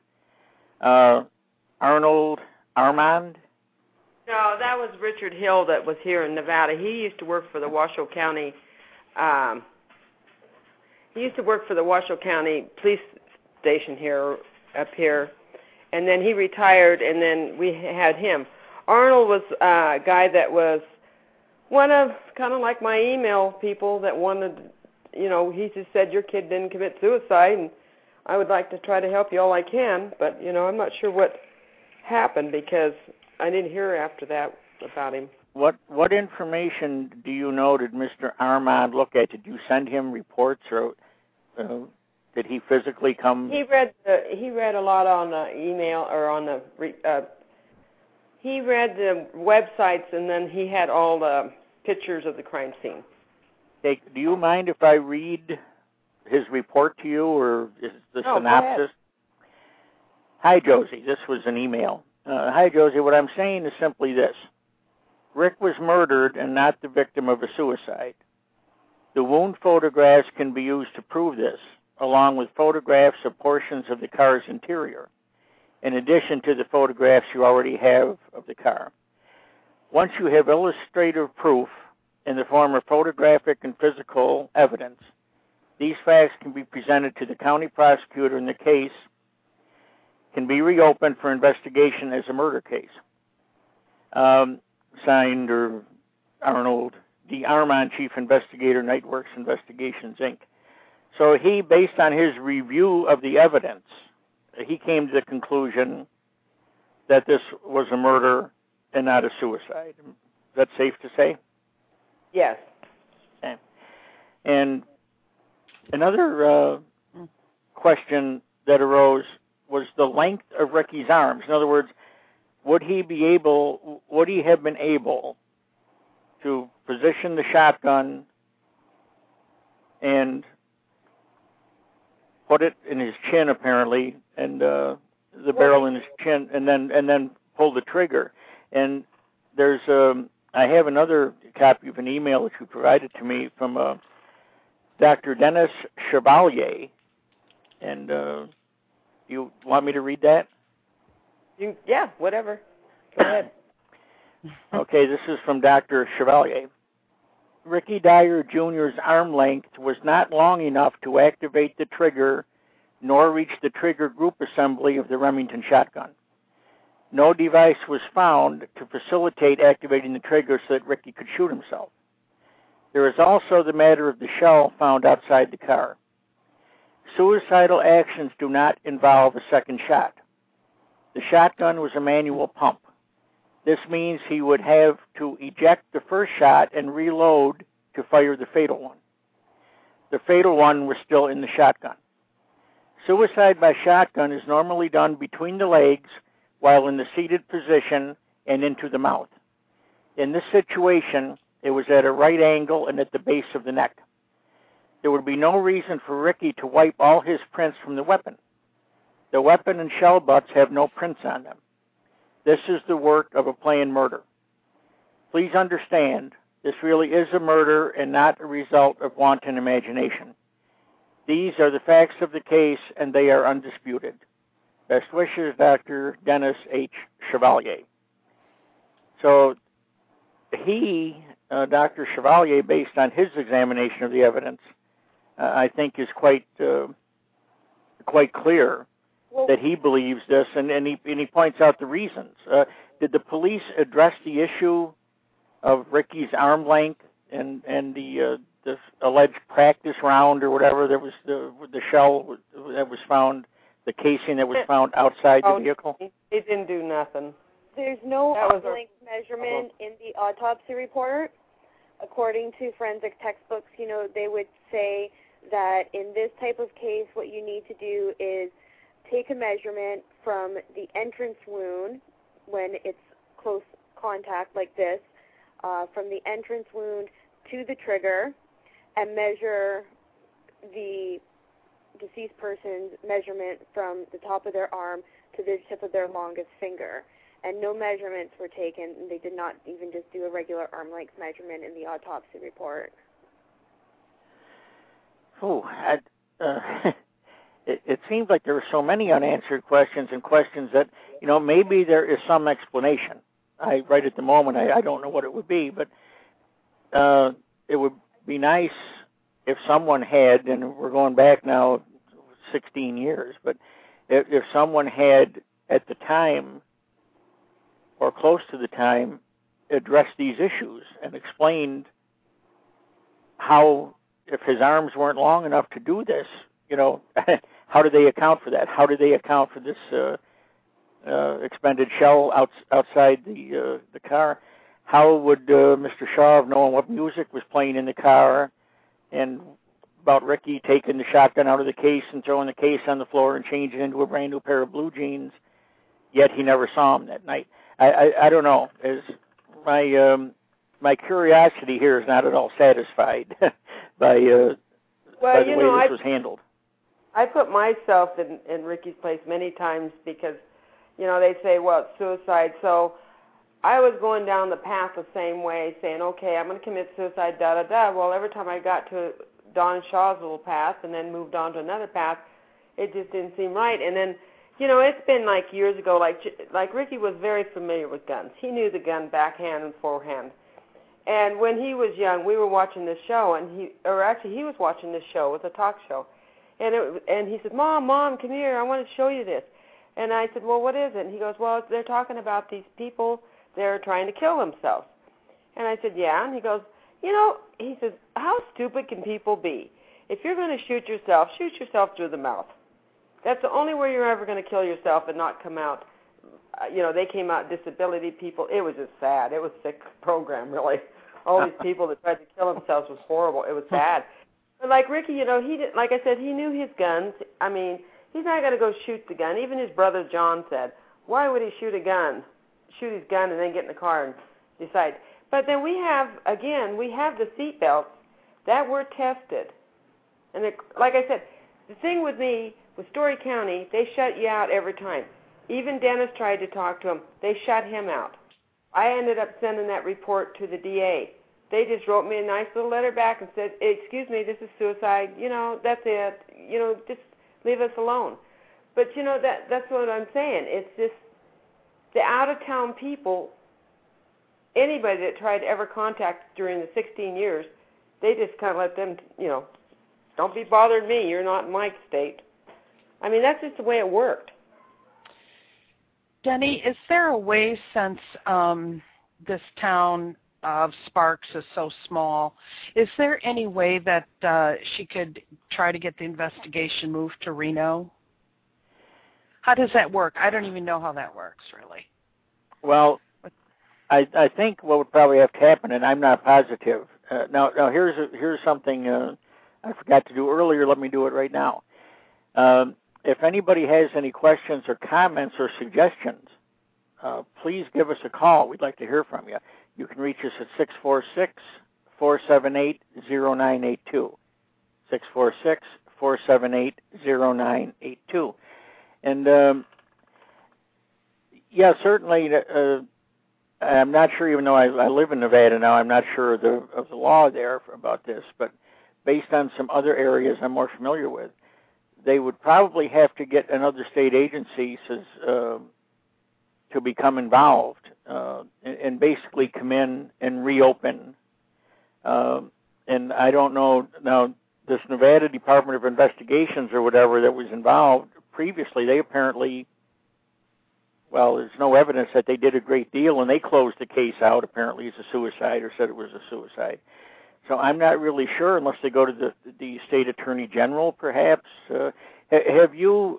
S3: Arnold Armand?
S4: No, that was Richard Hill that was here in Nevada. He used to work for the Washoe County. Police station up here, and then he retired, and then we had him. Arnold was a guy that was one of kind of like my email people that wanted, he just said your kid didn't commit suicide, and I would like to try to help you all I can, but I'm not sure what happened because I didn't hear after that about him.
S3: What information do you know did Mr. Armand look at? Did you send him reports or Did he physically come?
S4: He read a lot on the email or on the. He read the websites, and then he had all the pictures of the crime scene.
S3: Hey, do you mind if I read his report to you, or is the synopsis? Hi, Josie. This was an email. Hi, Josie. What I'm saying is simply this. Rick was murdered and not the victim of a suicide. The wound photographs can be used to prove this, along with photographs of portions of the car's interior, in addition to the photographs you already have of the car. Once you have illustrative proof in the form of photographic and physical evidence, these facts can be presented to the county prosecutor, and the case can be reopened for investigation as a murder case. Signed, or Arnold D. Armand, Chief Investigator, Nightworks Investigations, Inc. So he, based on his review of the evidence, he came to the conclusion that this was a murder and not a suicide. Is that safe to say?
S4: Yes.
S3: Okay. And another question that arose was the length of Ricky's arms. In other words, would he have been able to position the shotgun and put it in his chin, apparently, and the barrel in his chin, and then pull the trigger? And there's I have another copy of an email that you provided to me from Dr. Dennis Chevalier, and you want me to read that?
S4: Yeah, whatever. Go ahead.
S3: Okay, this is from Dr. Chevalier. Ricky Dyer Jr.'s arm length was not long enough to activate the trigger nor reach the trigger group assembly of the Remington shotgun. No device was found to facilitate activating the trigger so that Ricky could shoot himself. There is also the matter of the shell found outside the car. Suicidal actions do not involve a second shot. The shotgun was a manual pump. This means he would have to eject the first shot and reload to fire the fatal one. The fatal one was still in the shotgun. Suicide by shotgun is normally done between the legs while in the seated position and into the mouth. In this situation, it was at a right angle and at the base of the neck. There would be no reason for Ricky to wipe all his prints from the weapon. The weapon and shell butts have no prints on them. This is the work of a planned murder. Please understand, this really is a murder and not a result of wanton imagination. These are the facts of the case, and they are undisputed. Best wishes, Dr. Dennis H. Chevalier. So he, Dr. Chevalier, based on his examination of the evidence, I think is quite clear that he believes this, and he points out the reasons. Did the police address the issue of Ricky's arm length and the alleged practice round or whatever that was the shell that was found, the casing that was found outside the vehicle?
S4: They didn't do nothing.
S6: There's no arm length measurement in the autopsy report. According to forensic textbooks, they would say that in this type of case, what you need to do is take a measurement from the entrance wound when it's close contact like this, from the entrance wound to the trigger, and measure the deceased person's measurement from the top of their arm to the tip of their longest finger. And no measurements were taken. They did not even just do a regular arm length measurement in the autopsy report.
S3: Oh, it seems like there are so many unanswered questions and questions that, maybe there is some explanation. Right at the moment, I don't know what it would be, but it would be nice if someone had, and we're going back now 16 years, but if someone had at the time or close to the time addressed these issues and explained how, if his arms weren't long enough to do this, how do they account for that? How do they account for this expended shell outside the car? How would Mr. Shaw have known what music was playing in the car? And about Ricky taking the shotgun out of the case and throwing the case on the floor and changing into a brand new pair of blue jeans, yet he never saw him that night. I don't know. My curiosity here is not at all satisfied by the way this was handled.
S4: I put myself in Ricky's place many times because, they say, well, it's suicide. So I was going down the path the same way, saying, okay, I'm going to commit suicide, da-da-da. Well, every time I got to Don Shaw's little path and then moved on to another path, it just didn't seem right. And then, it's been like years ago, like Ricky was very familiar with guns. He knew the gun backhand and forehand. And when he was young, we were watching this show, and he was watching this show. It was a talk show. And he said, Mom, come here. I want to show you this. And I said, well, what is it? And he goes, well, they're talking about these people. They're trying to kill themselves. And I said, yeah. And he goes, he says, how stupid can people be? If you're going to shoot yourself through the mouth. That's the only way you're ever going to kill yourself and not come out. They came out disability people. It was just sad. It was a sick program, really. All these people that tried to kill themselves was horrible. It was sad. But like Ricky, he did, like I said, he knew his guns. I mean, he's not going to go shoot the gun. Even his brother John said, why would he shoot his gun and then get in the car and decide? But then we have the seat belts that were tested. And like I said, the thing with me, with Story County, they shut you out every time. Even Dennis tried to talk to him. They shut him out. I ended up sending that report to the DA. They just wrote me a nice little letter back and said, excuse me, this is suicide. That's it. Just leave us alone. But, that's what I'm saying. It's just the out-of-town people, anybody that tried to ever contact during the 16 years, they just kind of let them, don't be bothered me. You're not in my state. I mean, that's just the way it worked.
S1: Denny, is there a way, since this town of Sparks is so small, is there any way that she could try to get the investigation moved to Reno? How does that work? I don't even know how that works, really.
S3: Well, I think what would probably have to happen, and I'm not positive. Now here's something I forgot to do earlier. Let me do it right now. If anybody has any questions or comments or suggestions, please give us a call. We'd like to hear from you. You can reach us at 646-478-0982. 646-478-0982. And, certainly, I'm not sure, even though I live in Nevada now, I'm not sure of the law there about this, but based on some other areas I'm more familiar with, they would probably have to get another state agency to become involved and basically come in and reopen. And I don't know, now, this Nevada Department of Investigations or whatever that was involved previously, they apparently, there's no evidence that they did a great deal, and they closed the case out apparently as a suicide or said it was a suicide. So I'm not really sure unless they go to the state attorney general, perhaps. Have you,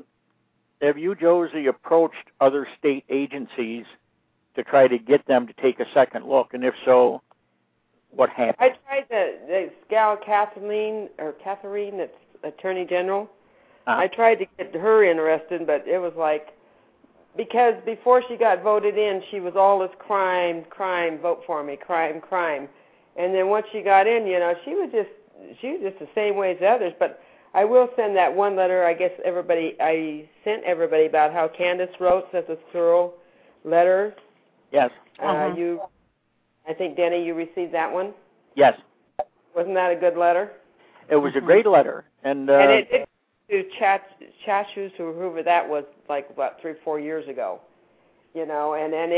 S3: Josie, approached other state agencies to try to get them to take a second look? And if so, what happened?
S4: I tried the gal Catherine, that's attorney general. I tried to get her interested, but it was like, because before she got voted in, she was all this crime, vote for me, crime. And then once she got in, she was just the same way as the others. But I will send that one letter. I sent everybody about how Candace wrote such a thorough letter.
S3: Yes.
S4: I think, Denny, you received that one?
S3: Yes.
S4: Wasn't that a good letter?
S3: It was a great letter. And
S4: it to Chachus, or whoever that was, like, about 3 or 4 years ago. And then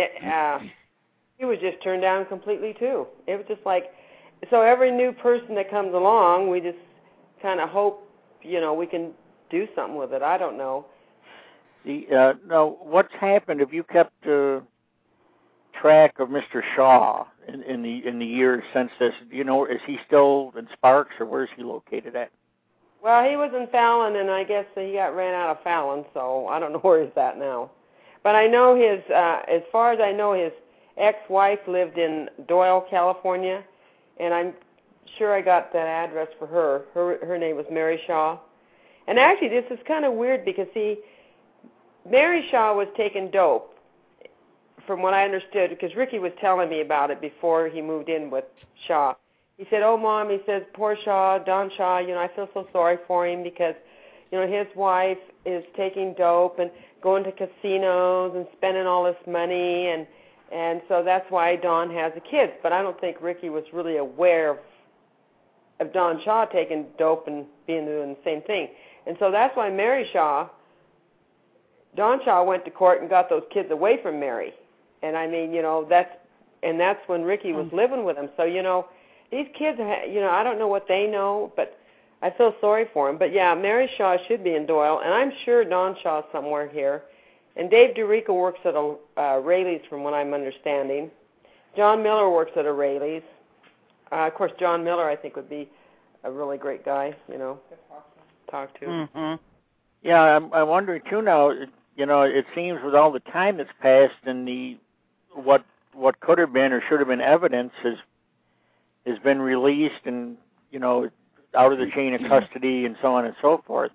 S4: he was just turned down completely, too. It was just like, so every new person that comes along, we just kind of hope, we can do something with it. I don't know.
S3: Now, what's happened? Have you kept track of Mr. Shaw in the years since this? Do you know, is he still in Sparks, or where's he located at?
S4: Well, he was in Fallon, and I guess he got ran out of Fallon, so I don't know where he's at now. But I know as far as I know, his ex-wife lived in Doyle, California, and I'm sure I got that address for her. Her name was Mary Shaw. And actually, this is kind of weird because, see, Mary Shaw was taking dope, from what I understood, because Ricky was telling me about it before he moved in with Shaw. He said, oh, Mom, he says, poor Shaw, Don Shaw, I feel so sorry for him because, his wife is taking dope and going to casinos and spending all this money, and so that's why Don has the kids. But I don't think Ricky was really aware of Don Shaw taking dope and doing the same thing. And so that's why Don Shaw went to court and got those kids away from Mary. And I mean, that's when Ricky was living with them. So, these kids, I don't know what they know, but I feel sorry for them. But, yeah, Mary Shaw should be in Doyle, and I'm sure Don Shaw's somewhere here. And Dave DeRico works at a Rayleigh's, from what I'm understanding. John Miller works at a Rayleigh's. Of course, John Miller, I think, would be a really great guy, talk to.
S3: Mm-hmm. Yeah, I'm wondering, too, now, it seems with all the time that's passed and what could have been or should have been evidence has been released and, out of the chain of custody and so on and so forth.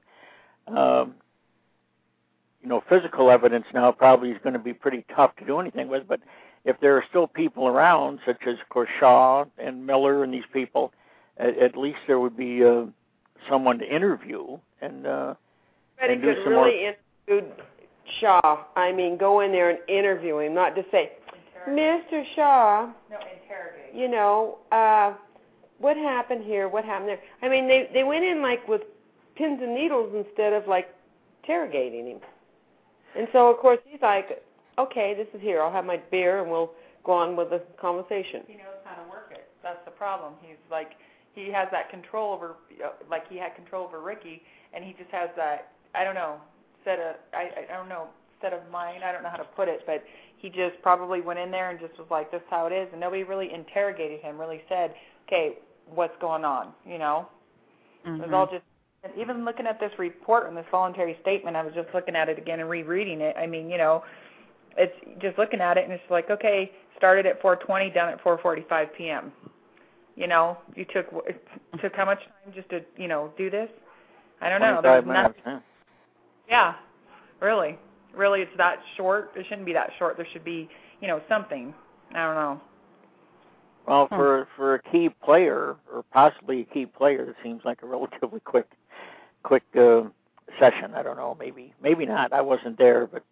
S3: Physical evidence now probably is going to be pretty tough to do anything with, but if there are still people around, such as, of course, Shaw and Miller and these people, at least there would be someone to interview and do some more.
S4: Interview Shaw. I mean, go in there and interview him, not just say, Mr. Shaw.
S5: No, interrogate.
S4: What happened here? What happened there? I mean, they went in like with pins and needles instead of like interrogating him. And so, of course, he's like, okay, this is here. I'll have my beer and we'll go on with the conversation.
S5: He knows how to work it. That's the problem. He's like, he has that control over, like he had control over Ricky, and he just has that, I don't know, set of mind. I don't know how to put it, but he just probably went in there and just was like, this is how it is, and nobody really interrogated him, really said, okay, what's going on,
S1: Mm-hmm.
S5: It was all just, and even looking at this report and this voluntary statement, I was just looking at it again and rereading it. I mean, it's just looking at it and it's like, okay, started at 4:20, done at 4:45 p.m. You took how much time just to, do this? I don't know. There's
S3: minutes,
S5: nothing. Yeah, really. Really, it's that short. It shouldn't be that short. There should be, something. I don't know.
S3: Well, for a key player, or possibly a key player, it seems like a relatively quick session. I don't know. Maybe not. I wasn't there, but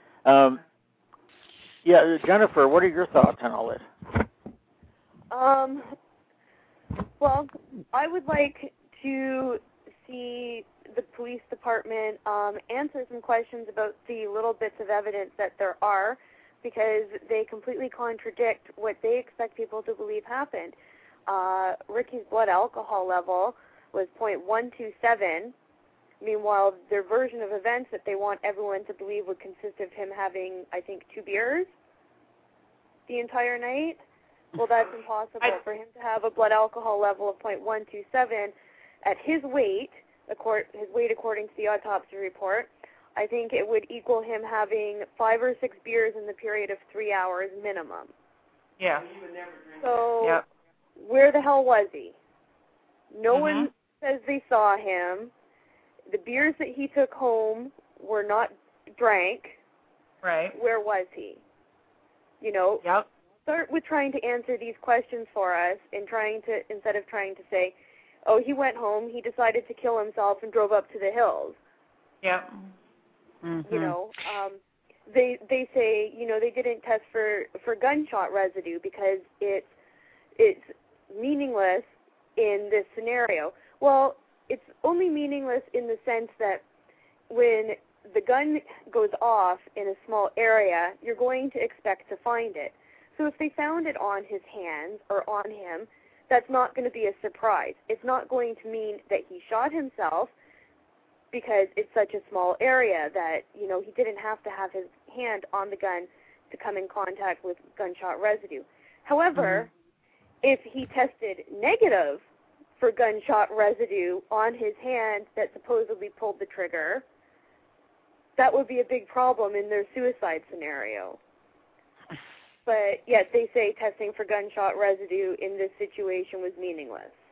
S3: yeah, Jennifer, what are your thoughts on all this?
S6: Well, I would like to see the police department answer some questions about the little bits of evidence that there are, because they completely contradict what they expect people to believe happened. Ricky's blood alcohol level was 0.127. Meanwhile, their version of events that they want everyone to believe would consist of him having, I think, 2 beers the entire night. Well, that's impossible. For him to have a blood alcohol level of 0.127 at his weight according to the autopsy report, I think it would equal him having 5 or 6 beers in the period of 3 hours minimum.
S5: Yeah.
S6: So, where the hell was he? No one says they saw him. The beers that he took home were not drank.
S5: Right.
S6: Where was he?
S5: Yep.
S6: Start with trying to answer these questions for us and instead of trying to say, oh, he went home, he decided to kill himself and drove up to the hills.
S5: Yeah.
S6: Mm-hmm. They say, they didn't test for gunshot residue because it's meaningless in this scenario. Well, it's only meaningless in the sense that when the gun goes off in a small area, you're going to expect to find it. So if they found it on his hands or on him, that's not going to be a surprise. It's not going to mean that he shot himself because it's such a small area that, he didn't have to have his hand on the gun to come in contact with gunshot residue. However, if he tested negative for gunshot residue on his hand that supposedly pulled the trigger, that would be a big problem in their suicide scenario. But yet they say testing for gunshot residue in this situation was meaningless.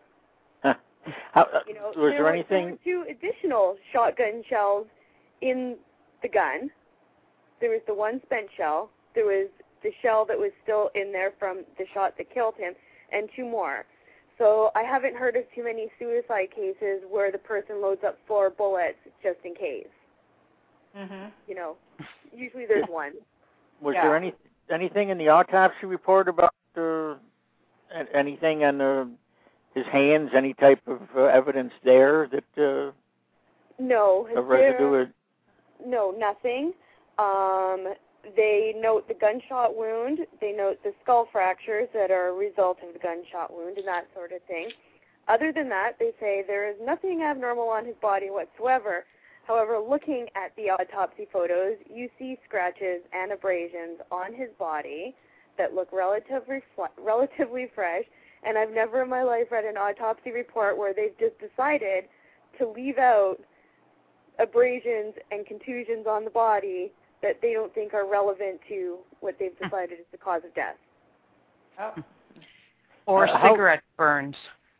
S3: Was there anything?
S6: There were 2 additional shotgun shells in the gun. There was the one spent shell. There was the shell that was still in there from the shot that killed him, and 2 more. So I haven't heard of too many suicide cases where the person loads up 4 bullets just in case.
S5: Mhm.
S6: Usually there's one.
S3: Was there anything in the autopsy report about anything on his hands? Any type of evidence there that?
S6: No.
S3: A residue?
S6: No, nothing. They note the gunshot wound. They note the skull fractures that are a result of the gunshot wound and that sort of thing. Other than that, they say there is nothing abnormal on his body whatsoever. However, looking at the autopsy photos, you see scratches and abrasions on his body that look relatively fresh, and I've never in my life read an autopsy report where they've just decided to leave out abrasions and contusions on the body that they don't think are relevant to what they've decided is the cause of death.
S5: Oh.
S1: Or cigarette burns.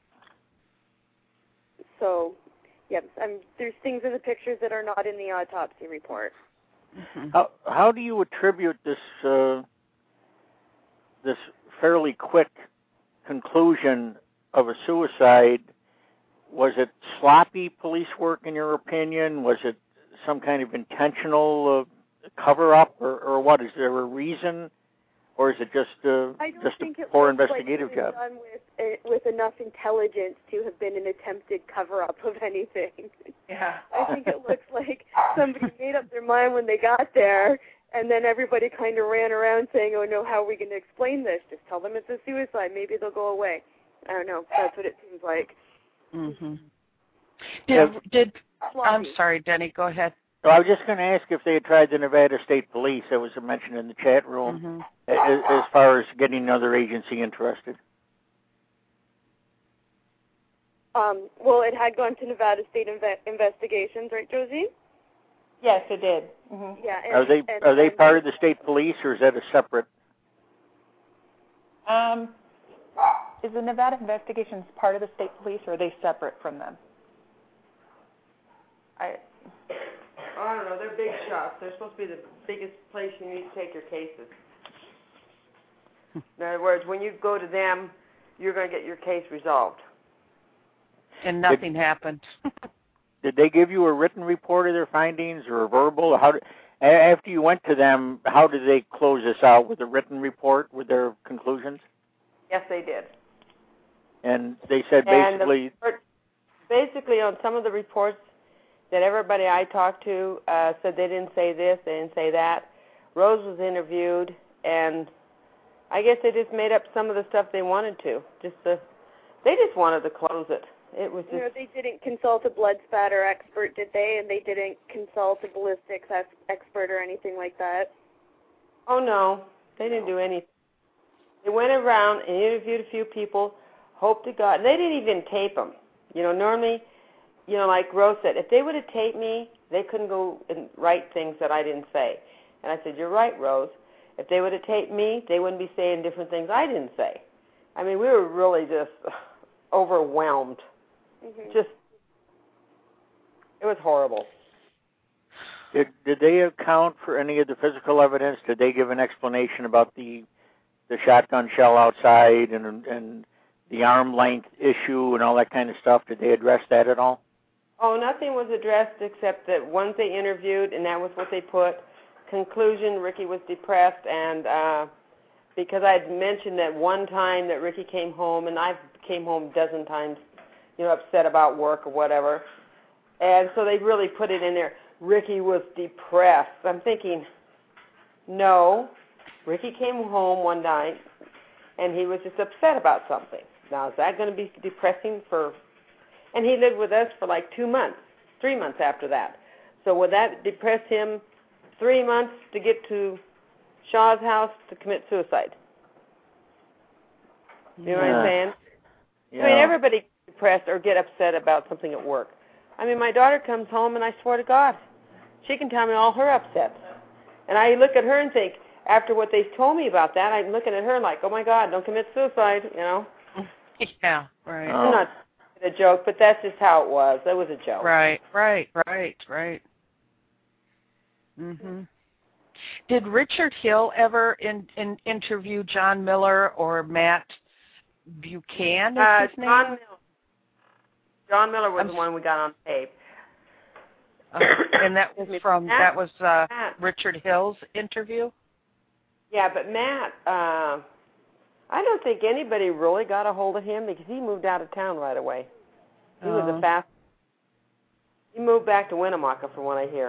S6: So, there's things in the pictures that are not in the autopsy report.
S3: Mm-hmm. How do you attribute this this fairly quick conclusion of a suicide? Was it sloppy police work, in your opinion? Was it some kind of intentional cover-up, or what? Is there a reason, or is it just a poor investigative job?
S6: I don't think it was done with enough intelligence to have been an attempted cover-up of anything.
S5: Yeah.
S6: I think it looks like somebody made up their mind when they got there, and then everybody kind of ran around saying, "Oh no, how are we going to explain this? Just tell them it's a suicide. Maybe they'll go away." I don't know. That's what it seems like.
S1: Mhm. I'm sorry, Denny. Go ahead.
S3: So I was just going to ask if they had tried the Nevada State Police, that was mentioned in the chat room, as far as getting another agency interested.
S6: Well, it had gone to Nevada State Investigations, right, Josie?
S5: Yes, it did. Mm-hmm.
S6: Yeah.
S3: Are they part of the state police, or is that a separate?
S5: Is the Nevada Investigations part of the state police, or are they separate from them?
S4: I don't know. They're big shots. They're supposed to be the biggest place you need to take your cases. In other words, when you go to them, you're going to get your case resolved.
S1: And nothing happened.
S3: Did they give you a written report of their findings or a verbal? After you went to them, how did they close this out? With a written report with their conclusions?
S4: Yes, they did.
S3: And they said basically...
S4: Basically, on some of the reports that everybody I talked to said they didn't say this, they didn't say that. Rose was interviewed, and I guess they just made up some of the stuff they wanted to. They just wanted to close it. It was just...
S6: they didn't consult a blood spatter expert, did they? And they didn't consult a ballistics expert or anything like that?
S4: Oh, no. They didn't do anything. They went around and interviewed a few people, hoped to God. And they didn't even tape them. Normally, like Rose said, if they would have taped me, they couldn't go and write things that I didn't say. And I said, you're right, Rose. If they would have taped me, they wouldn't be saying different things I didn't say. I mean, we were really just overwhelmed. Mm-hmm. It was horrible.
S3: Did they account for any of the physical evidence? Did they give an explanation about the shotgun shell outside and the arm length issue and all that kind of stuff? Did they address that at all?
S4: Oh, nothing was addressed except that once they interviewed, and that was what they put. Conclusion, Ricky was depressed, and because I had mentioned that one time that Ricky came home, and I came home a dozen times, upset about work or whatever, and so they really put it in there. Ricky was depressed. I'm thinking, no, Ricky came home one night, and he was just upset about something. Now, is that going to be depressing for... And he lived with us for like 3 months after that. So would that depress him 3 months to get to Shaw's house to commit suicide? You know what I'm saying? Yeah. I mean, everybody gets depressed or get upset about something at work. I mean, my daughter comes home, and I swear to God, she can tell me all her upsets. And I look at her and think, after what they've told me about that, I'm looking at her like, oh, my God, don't commit suicide,
S1: Yeah, right.
S4: I'm a joke, but that's just how it was. That was a joke.
S1: Right. Mhm. Did Richard Hill ever interview John Miller or Matt Buchanan? Is his name?
S4: John Miller was the one we got on tape.
S1: And that was Richard Hill's interview?
S4: Yeah, but Matt, I don't think anybody really got a hold of him because he moved out of town right away. He was a fast. He moved back to Winnemucca, from what I hear.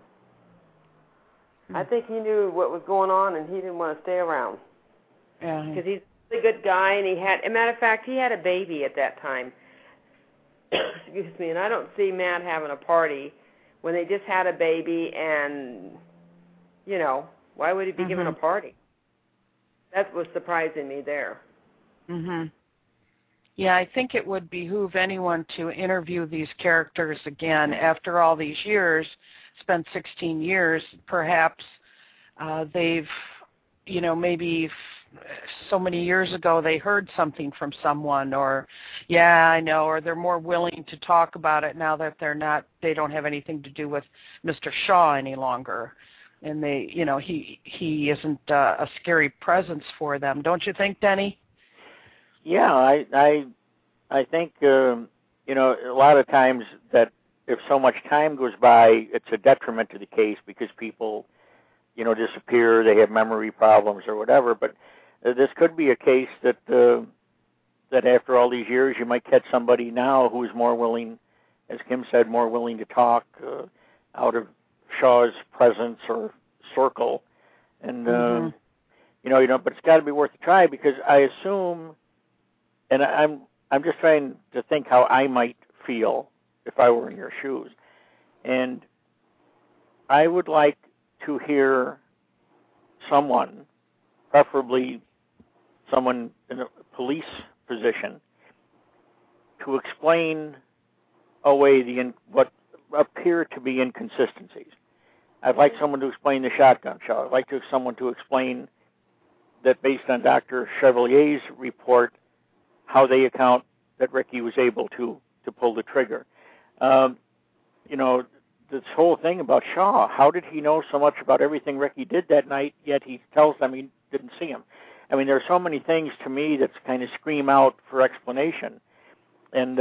S4: I think he knew what was going on, and he didn't want to stay around.
S1: Yeah.
S4: Because he's a good guy, and a matter of fact, he had a baby at that time. Excuse me, and I don't see Matt having a party when they just had a baby, and, why would he be giving a party? That was surprising me there.
S1: Mhm. Yeah, I think it would behoove anyone to interview these characters again after all these years. Spent 16 years, perhaps they've, maybe so many years ago they heard something from someone, or I know, or they're more willing to talk about it now that they don't have anything to do with Mr. Shaw any longer, and they, he isn't a scary presence for them, don't you think, Denny?
S3: Yeah, I think a lot of times that if so much time goes by, it's a detriment to the case because people, disappear, they have memory problems or whatever. But this could be a case that after all these years, you might catch somebody now who is more willing, as Kim said, more willing to talk out of Shaw's presence or circle, and but it's got to be worth a try because I assume, and I'm just trying to think how I might feel if I were in your shoes, and I would like to hear someone, preferably someone in a police position, to explain away what appear to be inconsistencies. I'd like someone to explain the shotgun shot. I'd like someone to explain that based on Dr. Chevalier's report, how they account that Ricky was able to pull the trigger. This whole thing about Shaw, how did he know so much about everything Ricky did that night, yet he tells them he didn't see him? I mean, there are so many things to me that kind of scream out for explanation. And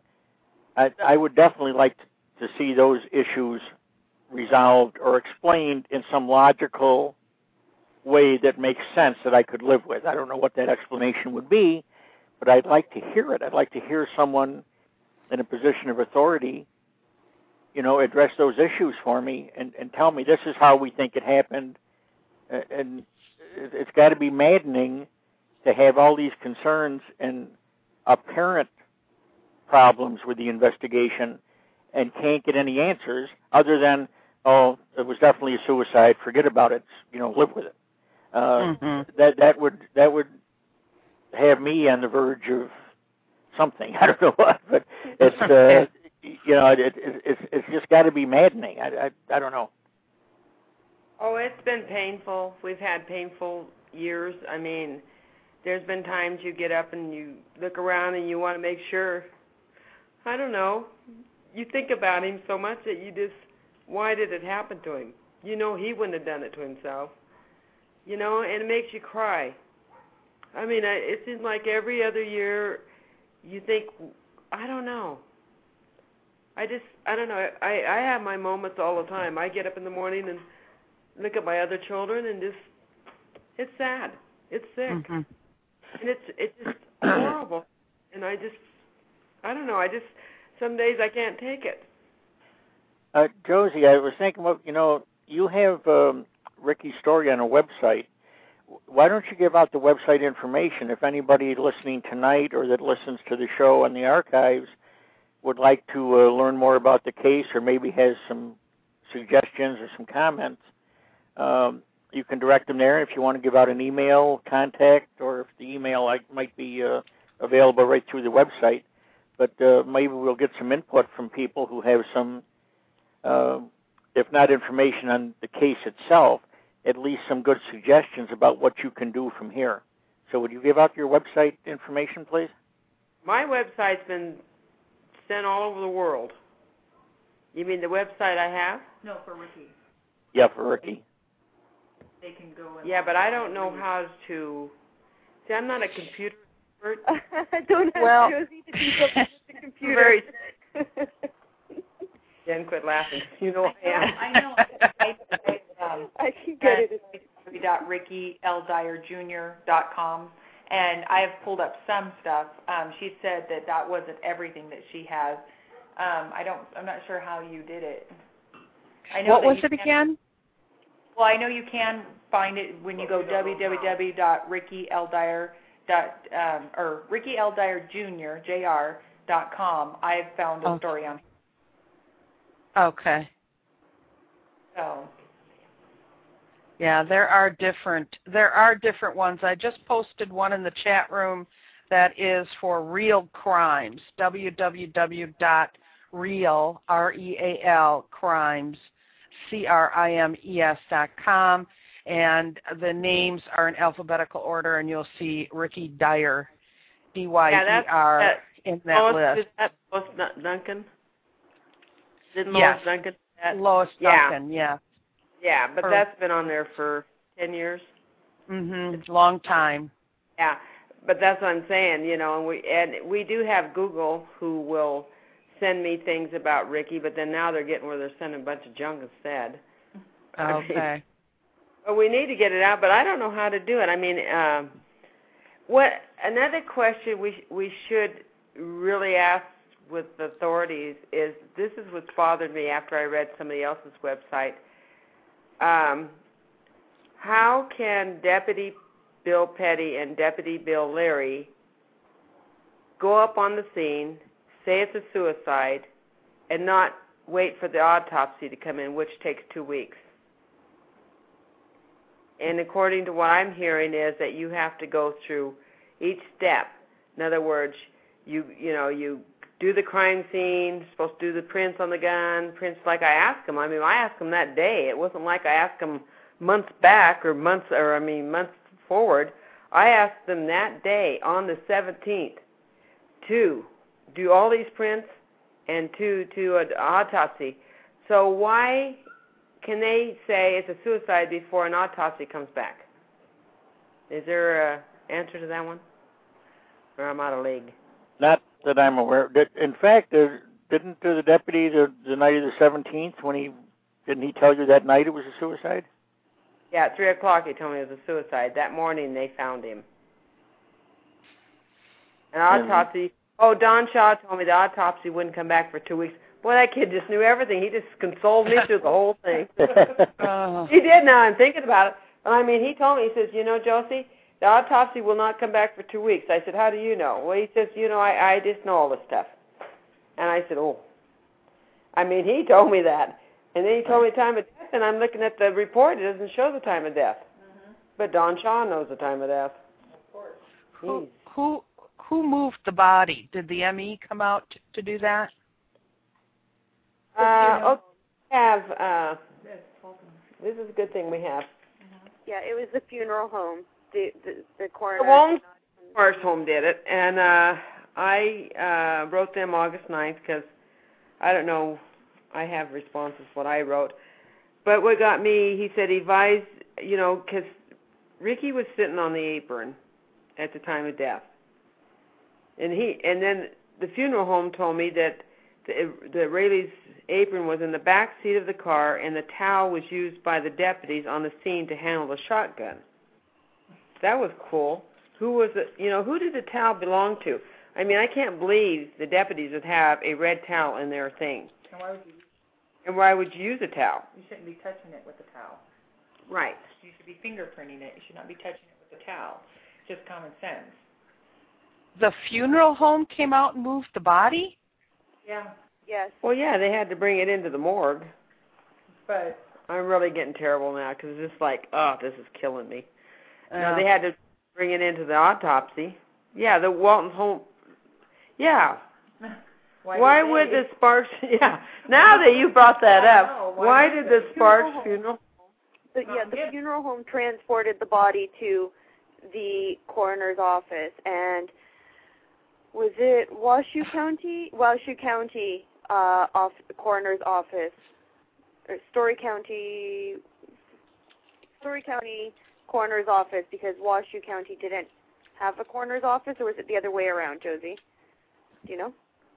S3: I would definitely like to see those issues resolved or explained in some logical way that makes sense that I could live with. I don't know what that explanation would be, but I'd like to hear it. I'd like to hear someone in a position of authority, address those issues for me and tell me this is how we think it happened. And it's got to be maddening to have all these concerns and apparent problems with the investigation and can't get any answers other than, it was definitely a suicide, forget about it, live with it. That would have me on the verge of something. I don't know what, but it's it's just got to be maddening. I don't know.
S4: Oh, it's been painful. We've had painful years. I mean, there's been times you get up and you look around and you want to make sure. I don't know. You think about him so much that you just, why did it happen to him? He wouldn't have done it to himself. And it makes you cry. I mean, it seems like every other year you think, I don't know. I don't know. I have my moments all the time. I get up in the morning and look at my other children and it's sad. It's sick. And it's just horrible. And I don't know. Some days I can't take it.
S3: Josie, I was thinking about, you have Ricky's story on a website. Why don't you give out the website information if anybody listening tonight or that listens to the show on the archives would like to learn more about the case or maybe has some suggestions or some comments, you can direct them there. If you want to give out an email contact or if the email might be available right through the website, but maybe we'll get some input from people who have some, if not information on the case itself, at least some good suggestions about what you can do from here. So would you give out your website information, please?
S4: My website's been sent all over the world. You mean the website I have?
S5: No, for Ricky.
S3: Yeah, for Ricky.
S5: They can go and...
S4: Yeah, but I don't know how to... See, I'm not a computer expert.
S6: I don't have Josie to do something with the computer.
S4: Jen, quit laughing. You know I am.
S5: I know.
S6: I can get it.
S5: www.rickyldyerjr.com, and I have pulled up some stuff. She said that wasn't everything that she has. I'm not sure how you did it. I know
S1: what was it again?
S5: Well, I know you can find it when you go www.rickylDyer or rickyldyerjr.com. I've found a story on.
S1: Okay.
S5: So.
S1: Yeah, there are different ones. I just posted one in the chat room that is for real crimes. www.real crimes crimes.com, and the names are in alphabetical order, and you'll see Ricky Dyer, D-Y-E-R, in that list.
S4: Is that Lois Duncan? Didn't Lois Duncan?
S1: Lois Duncan, yeah.
S4: Yeah, but that's been on there for 10 years.
S1: Mm-hmm. Long time.
S4: Yeah, but that's what I'm saying, and we do have Google who will send me things about Ricky, but then now they're getting where they're sending a bunch of junk instead.
S1: Okay.
S4: But we need to get it out, but I don't know how to do it. I mean, another question we should really ask with the authorities is, this is what's bothered me after I read somebody else's website. How can Deputy Bill Petty and Deputy Bill Larry go up on the scene, say it's a suicide, and not wait for the autopsy to come in, which takes 2 weeks? And according to what I'm hearing is that you have to go through each step. In other words, you do the crime scene, supposed to do the prints on the gun, prints like I asked them. I mean, I asked them that day. It wasn't like I asked them months back or months forward. I asked them that day on the 17th to do all these prints and to an autopsy. So why can they say it's a suicide before an autopsy comes back? Is there an answer to that one? Or I'm out of league?
S3: Not that I'm aware. In fact, didn't the deputy the night of the 17th, didn't he tell you that night it was a suicide?
S4: Yeah, at 3 o'clock he told me it was a suicide. That morning they found him. An autopsy. Oh, Don Shaw told me the autopsy wouldn't come back for 2 weeks. Boy, that kid just knew everything. He just consoled me through the whole thing. He did now. I'm thinking about it. I mean, he told me, he says, Josie, the autopsy will not come back for 2 weeks. I said, how do you know? Well, he says, I just know all this stuff. And I said, oh. I mean, he told me that. And then he told me the time of death, and I'm looking at the report. It doesn't show the time of death. Mm-hmm. But Don Shaw knows the time of death.
S5: Of course.
S1: Who moved the body? Did the ME come out to do that?
S4: We have, this is a good thing we have.
S6: Yeah, it was the funeral home. The coroner.
S4: The Walton's home did it, and I wrote them August 9th because, I don't know, I have responses what I wrote. But what got me, he said he advised, because Ricky was sitting on the apron at the time of death. And then the funeral home told me that the Rayleigh's apron was in the back seat of the car, and the towel was used by the deputies on the scene to handle the shotgun. That was cool. Who did the towel belong to? I mean, I can't believe the deputies would have a red towel in their thing.
S5: And why would you
S4: use a towel?
S5: You shouldn't be touching it with a towel.
S4: Right.
S5: You should be fingerprinting it. You should not be touching it with a towel. Just common sense.
S1: The funeral home came out and moved the body?
S5: Yeah.
S6: Yes.
S4: Well, yeah, they had to bring it into the morgue.
S5: But
S4: I'm really getting terrible now because it's just like, this is killing me. They had to bring it into the autopsy. Yeah, the Walton's home. Yeah. Why would the Sparks? Yeah. Now that you brought that up, why did the Sparks funeral?
S6: The funeral home transported the body to the coroner's office, and Was it Washoe County coroner's office, or Story County coroner's office, because Washoe County didn't have a coroner's office, or was it the other way around, Josie? Do you know?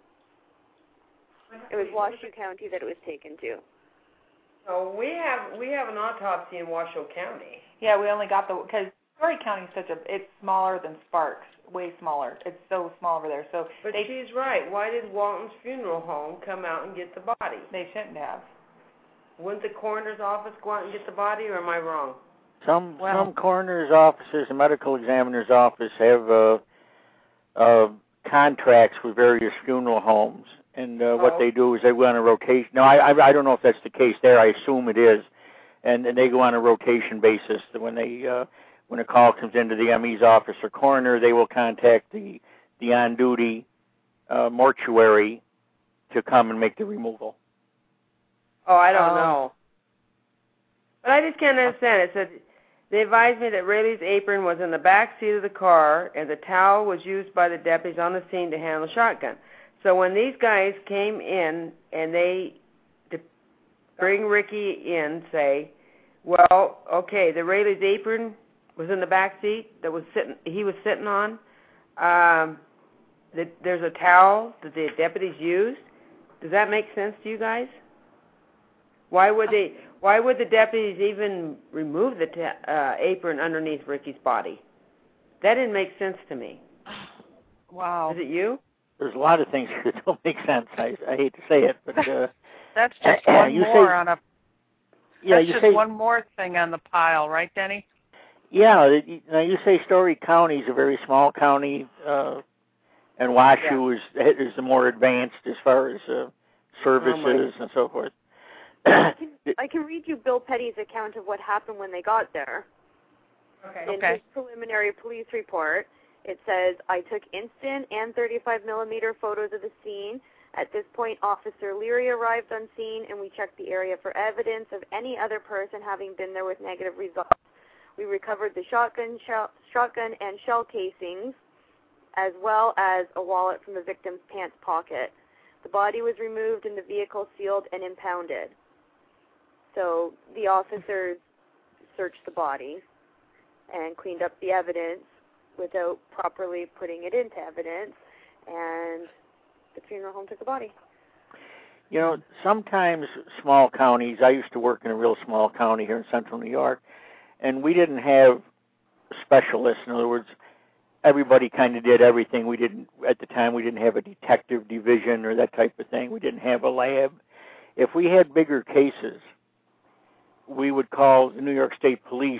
S6: It was Washoe County that it was taken to.
S4: So we have an autopsy in Washoe County.
S5: Yeah, we only got because Story County is it's smaller than Sparks, way smaller. It's so small over there. So
S4: but she's right. Why did Walton's Funeral Home come out and get the body?
S5: They shouldn't have.
S4: Wouldn't the coroner's office go out and get the body, or am I wrong?
S3: Some coroner's offices and medical examiner's office have contracts with various funeral homes, and what they do is they go on a rotation. No, I don't know if that's the case there. I assume it is, and they go on a rotation basis. When a call comes into the ME's office or coroner, they will contact the on-duty mortuary to come and make the removal.
S4: Oh, I don't know. But I just can't understand. It said they advised me that Rayleigh's apron was in the back seat of the car, and the towel was used by the deputies on the scene to handle the shotgun. So when these guys came in and they bring Ricky in, say, well, okay, the Rayleigh's apron was in the back seat he was sitting on. There's a towel that the deputies used. Does that make sense to you guys? Why would the deputies even remove the apron underneath Ricky's body? That didn't make sense to me.
S1: Wow.
S4: Is it you?
S3: There's a lot of things that don't make sense. I hate to say it, but
S1: that's just one more thing on the pile, right, Denny?
S3: Yeah, you say Story County is a very small county, and Washoe is the more advanced as far as services and so forth.
S6: I can read you Bill Petty's account of what happened when they got there.
S4: Okay.
S6: In his preliminary police report, it says, I took instant and 35mm photos of the scene. At this point, Officer Leary arrived on scene, and we checked the area for evidence of any other person having been there with negative results. We recovered the shotgun and shell casings, as well as a wallet from the victim's pants pocket. The body was removed and the vehicle sealed and impounded. So the officers searched the body and cleaned up the evidence without properly putting it into evidence, and the funeral home took the body.
S3: You know, sometimes small counties, I used to work in a real small county here in central New York, and we didn't have specialists. In other words, everybody kind of did everything. At the time, we didn't have a detective division or that type of thing. We didn't have a lab. If we had bigger cases, we would call the New York State Police.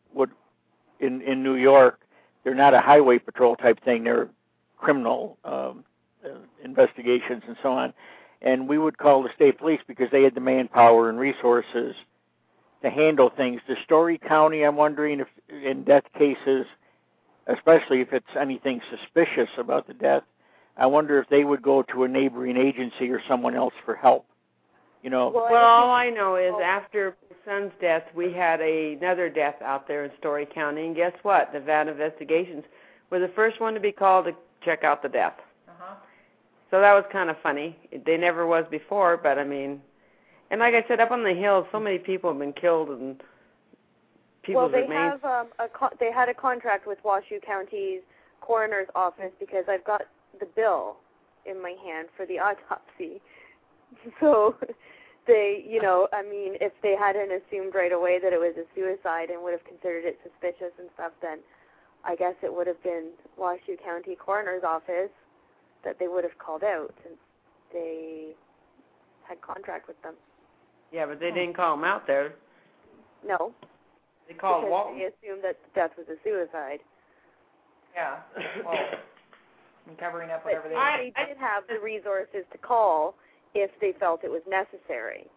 S3: In New York, they're not a highway patrol type thing. They're criminal investigations and so on. And we would call the state police because they had the manpower and resources to handle things. The Story County, I'm wondering if in death cases, especially if it's anything suspicious about the death, I wonder if they would go to a neighboring agency or someone else for help. You know.
S4: Well, all I know is after my son's death, we had another death out there in Story County, and guess what? The Van Investigations were the first one to be called to check out the death. So that was kind of funny. They never was before, but I mean, and like I said, up on the hills, so many people have been killed and people's remains.
S6: Well, they had a contract with Washoe County's coroner's office because I've got the bill in my hand for the autopsy. So they, I mean, if they hadn't assumed right away that it was a suicide and would have considered it suspicious and stuff, then I guess it would have been Washoe County coroner's office that they would have called out since they had contract with them.
S4: Yeah, but they didn't call them out there.
S6: No.
S4: They called
S6: because
S4: Walton.
S6: They assumed that death was a suicide.
S5: Yeah. Well, and covering up whatever
S6: they did have the resources to call if they felt it was necessary.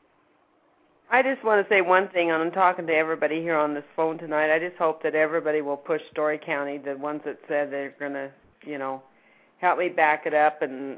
S4: I just want to say one thing, and I'm talking to everybody here on this phone tonight. I just hope that everybody will push Story County, the ones that said they're going to, help me back it up and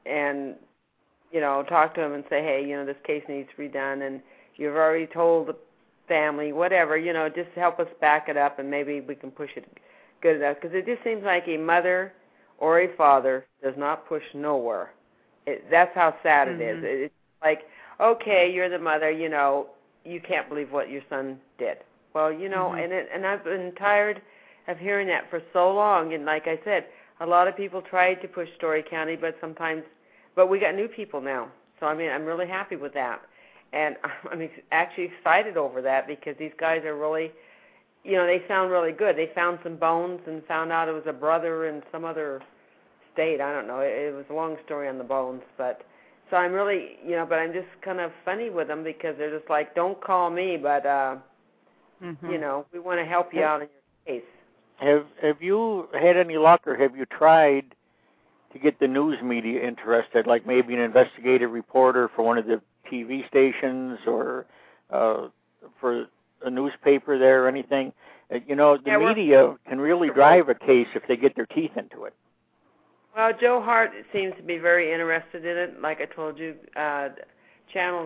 S4: talk to them and say, hey, this case needs redone, and you've already told the family, whatever, just help us back it up, and maybe we can push it good enough. Because it just seems like a mother or a father does not push nowhere. That's how sad it is. It's like, okay, you're the mother, you know, you can't believe what your son did. Well, you know, and I've been tired of hearing that for so long. And like I said, a lot of people tried to push Story County, but we got new people now. So, I mean, I'm really happy with that. And I'm actually excited over that because these guys are really, you know, they sound really good. They found some bones and found out it was a brother in some other state. I don't know. It was a long story on the bones. But so I'm really, you know, but I'm just kind of funny with them because they're just like, don't call me, but, you know, we want to help you out in your case.
S3: Have you had any luck, or have you tried to get the news media interested, like maybe an investigative reporter for one of the TV stations or for a newspaper there or anything? You know, the media can really drive a case if they get their teeth into it.
S4: Well, Joe Hart seems to be very interested in it. Like I told you, channel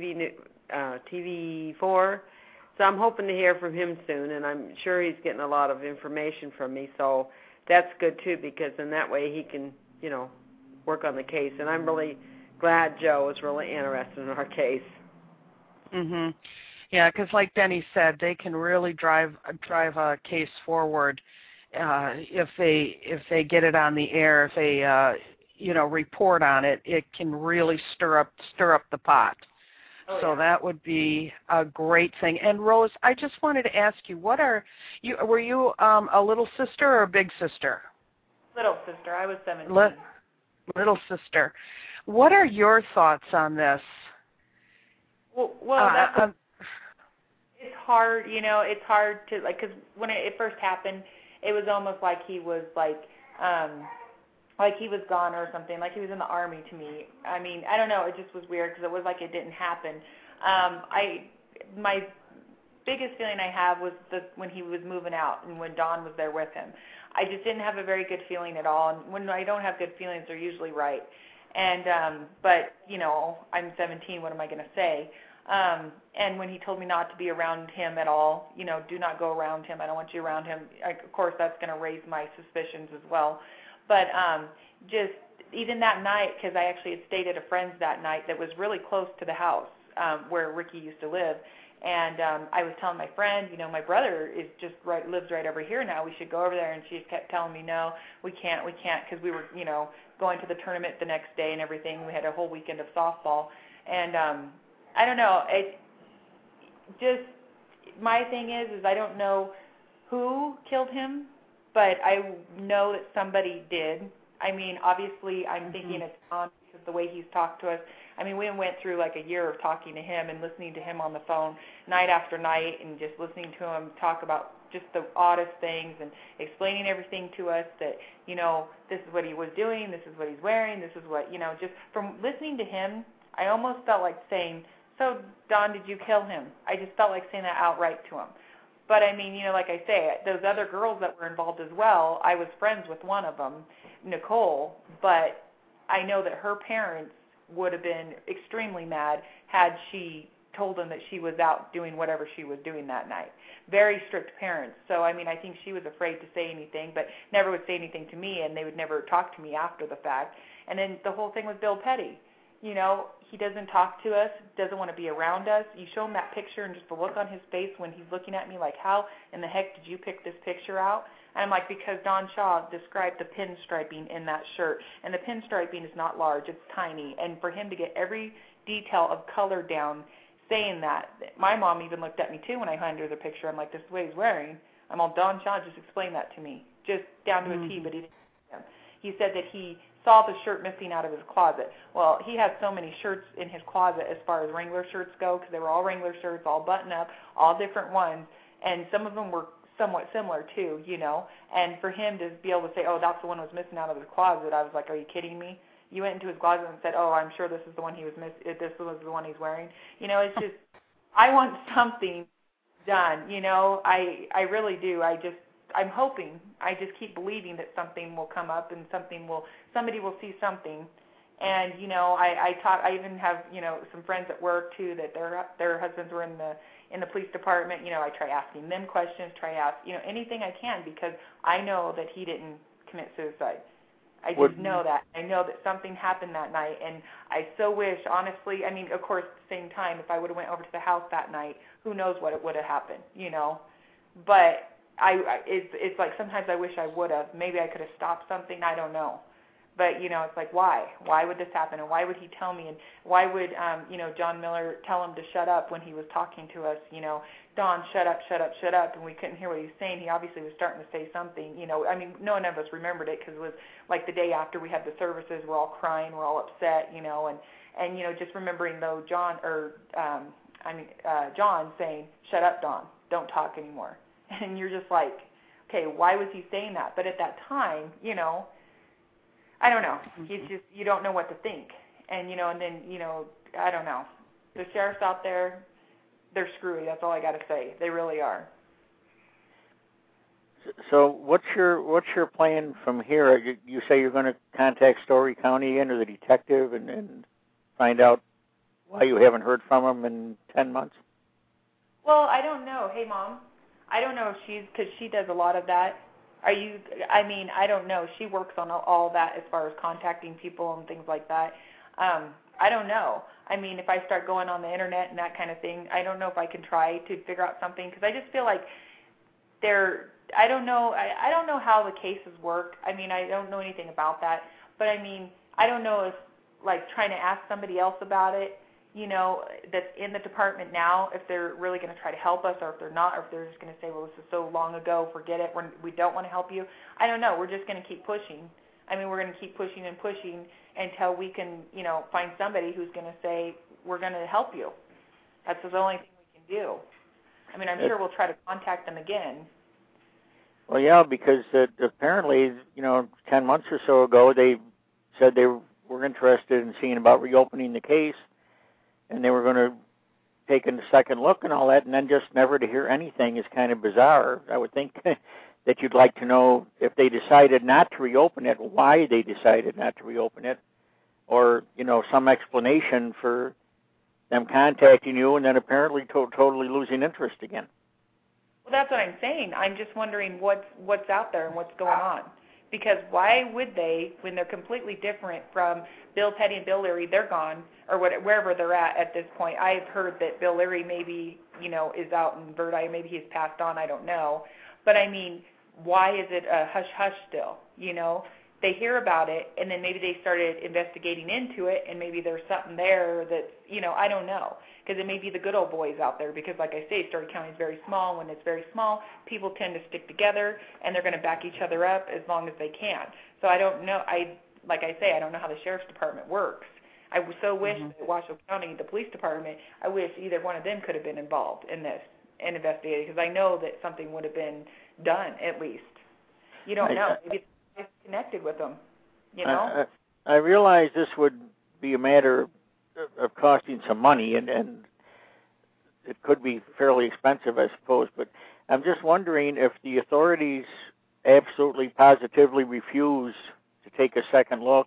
S4: TV4. So I'm hoping to hear from him soon, and I'm sure he's getting a lot of information from me. So that's good, too, because in that way he can, you know, work on the case. And I'm really glad Joe is really interested in our case.
S1: Yeah, because like Denny said, they can really drive a case forward if they get it on the air. If they you know, report on it, it can really stir up the pot. So that would be a great thing. And Rose, I just wanted to ask you, were you a little sister or a big sister?
S5: Little sister. I was 17.
S1: Little sister. What are your thoughts on this?
S5: Well, it's hard, you know, it's hard to, like, because when it first happened, it was almost like he was, like he was gone or something, like he was in the Army to me. I mean, I don't know, it just was weird because it was like it didn't happen. My biggest feeling I have was when he was moving out and when Dawn was there with him. I just didn't have a very good feeling at all, and when I don't have good feelings, they're usually right. And, but, you know, I'm 17, what am I going to say? And when he told me not to be around him at all, you know, do not go around him, I don't want you around him, of course that's going to raise my suspicions as well. But just even that night, because I actually had stayed at a friend's that night that was really close to the house where Ricky used to live, and I was telling my friend, you know, my brother lives right over here now, we should go over there, and she kept telling me, no, we can't, because we were, you know, going to the tournament the next day and everything. We had a whole weekend of softball, and I don't know, it just, my thing is I don't know who killed him, but I know that somebody did. I mean, obviously, I'm thinking it's Tom because the way he's talked to us. I mean, we went through like a year of talking to him and listening to him on the phone night after night and just listening to him talk about just the oddest things and explaining everything to us that, you know, this is what he was doing, this is what he's wearing, this is what, you know, just from listening to him, I almost felt like saying, so, Dawn, did you kill him? I just felt like saying that outright to him. But, I mean, you know, like I say, those other girls that were involved as well, I was friends with one of them, Nicole, but I know that her parents would have been extremely mad had she told them that she was out doing whatever she was doing that night. Very strict parents. So, I mean, I think she was afraid to say anything, but never would say anything to me, and they would never talk to me after the fact. And then the whole thing with Bill Petty. You know, he doesn't talk to us, doesn't want to be around us. You show him that picture and just the look on his face when he's looking at me like, how in the heck did you pick this picture out? And I'm like, because Don Shaw described the pinstriping in that shirt. And the pinstriping is not large, it's tiny. And for him to get every detail of color down saying that, my mom even looked at me too when I handed her the picture. I'm like, this is what he's wearing. I'm all, Don Shaw just explained that to me, just down to a T, but he didn't. He said that he saw the shirt missing out of his closet. Well, he had so many shirts in his closet as far as Wrangler shirts go, because they were all Wrangler shirts, all button up, all different ones, and some of them were somewhat similar too, you know. And for him to be able to say, oh, that's the one that was missing out of his closet, I was like, are you kidding me? You went into his closet and said, oh, I'm sure this is the one he was this was the one he's wearing. You know, it's just, I want something done, you know. I really do. I'm hoping, I just keep believing that something will come up and somebody will see something. And, you know, I even have, you know, some friends at work too that their husbands were in the police department. You know, I try asking them questions, you know, anything I can, because I know that he didn't commit suicide. I just know that. I know that something happened that night, and I so wish, honestly, I mean, of course, at the same time, if I would have went over to the house that night, who knows what would have happened, you know. But it's like sometimes I wish I would have. Maybe I could have stopped something. I don't know. But, you know, it's like, why? Why would this happen? And why would he tell me? And why would, you know, John Miller tell him to shut up when he was talking to us, you know, Don, shut up, shut up, shut up, and we couldn't hear what he was saying. He obviously was starting to say something, you know. I mean, none of us remembered it because it was like the day after we had the services. We're all crying. We're all upset, you know, and you know, just remembering, though, John saying, shut up, Don, don't talk anymore. And you're just like, okay, why was he saying that? But at that time, you know, I don't know. It's just, you don't know what to think. And, you know, and then, you know, I don't know. The sheriffs out there, they're screwy. That's all I got to say. They really are.
S3: So what's your plan from here? You say you're going to contact Story County again, or the detective, and find out why you haven't heard from him in 10 months?
S5: Well, I don't know. Hey, Mom, I don't know if because she does a lot of that. I don't know. She works on all that as far as contacting people and things like that. I don't know. I mean, if I start going on the internet and that kind of thing, I don't know if I can try to figure out something, because I just feel like I don't know how the cases work. I mean, I don't know anything about that. But, I mean, I don't know if, like, trying to ask somebody else about it, you know, that's in the department now, if they're really going to try to help us, or if they're not, or if they're just going to say, well, this is so long ago, forget it, we don't want to help you. I don't know. We're just going to keep pushing. I mean, we're going to keep pushing and pushing until we can, you know, find somebody who's going to say, we're going to help you. That's the only thing we can do. I mean, I'm sure we'll try to contact them again.
S3: Well, yeah, because apparently, you know, 10 months or so ago, they said they were interested in seeing about reopening the case, and they were going to take a second look and all that, and then just never to hear anything is kind of bizarre. I would think that you'd like to know, if they decided not to reopen it, why they decided not to reopen it, or, you know, some explanation for them contacting you and then apparently totally losing interest again.
S5: Well, that's what I'm saying. I'm just wondering what's out there and what's going on. Because why would they, when they're completely different from Bill Petty and Bill Leary, they're gone, or wherever they're at this point. I've heard that Bill Leary maybe, you know, is out in Verdi, maybe he's passed on, I don't know. But, I mean, why is it a hush-hush still, you know? They hear about it, and then maybe they started investigating into it, and maybe there's something there that, you know, I don't know. Because it may be the good old boys out there, because, like I say, Story County is very small. When it's very small, people tend to stick together, and they're going to back each other up as long as they can. So I don't know. Like I say, I don't know how the sheriff's department works. I so wish that Washoe County, the police department, I wish either one of them could have been involved in this and investigated, because I know that something would have been done at least. You don't know. Maybe it's connected with them, you know?
S3: I realize this would be a matter of costing some money, and it could be fairly expensive, I suppose, but I'm just wondering if the authorities absolutely positively refuse to take a second look,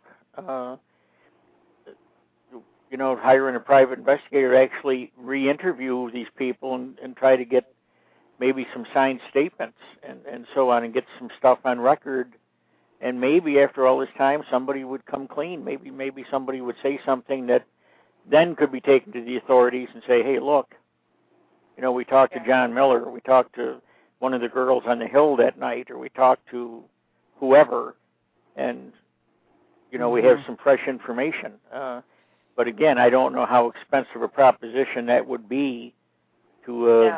S3: you know, hiring a private investigator to actually re-interview these people and try to get maybe some signed statements and so on, and get some stuff on record. And maybe after all this time, somebody would come clean. Maybe somebody would say something that then could be taken to the authorities and say, hey, look, you know, we talked to John Miller, or we talked to one of the girls on the hill that night, or we talked to whoever, and, you know, we have some fresh information. But again, I don't know how expensive a proposition that would be to...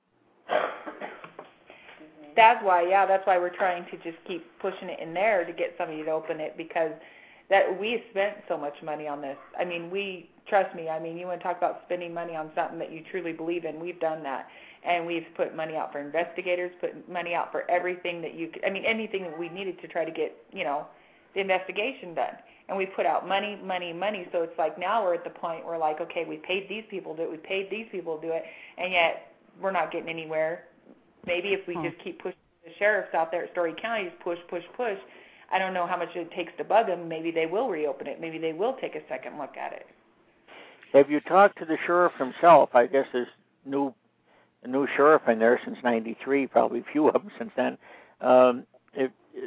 S5: That's why we're trying to just keep pushing it in there to get somebody to open it, because that we spent so much money on this. I mean, trust me, I mean, you want to talk about spending money on something that you truly believe in, we've done that. And we've put money out for investigators, put money out for everything that anything that we needed to try to get, you know, the investigation done. And we put out money. So it's like now we're at the point where, like, okay, we paid these people to do it, we paid these people to do it, and yet we're not getting anywhere. Maybe if we just keep pushing the sheriffs out there at Story County, push, I don't know how much it takes to bug them. Maybe they will reopen it. Maybe they will take a second look at it.
S3: Have you talked to the sheriff himself? I guess there's a new sheriff in there since '93, probably a few of them since then.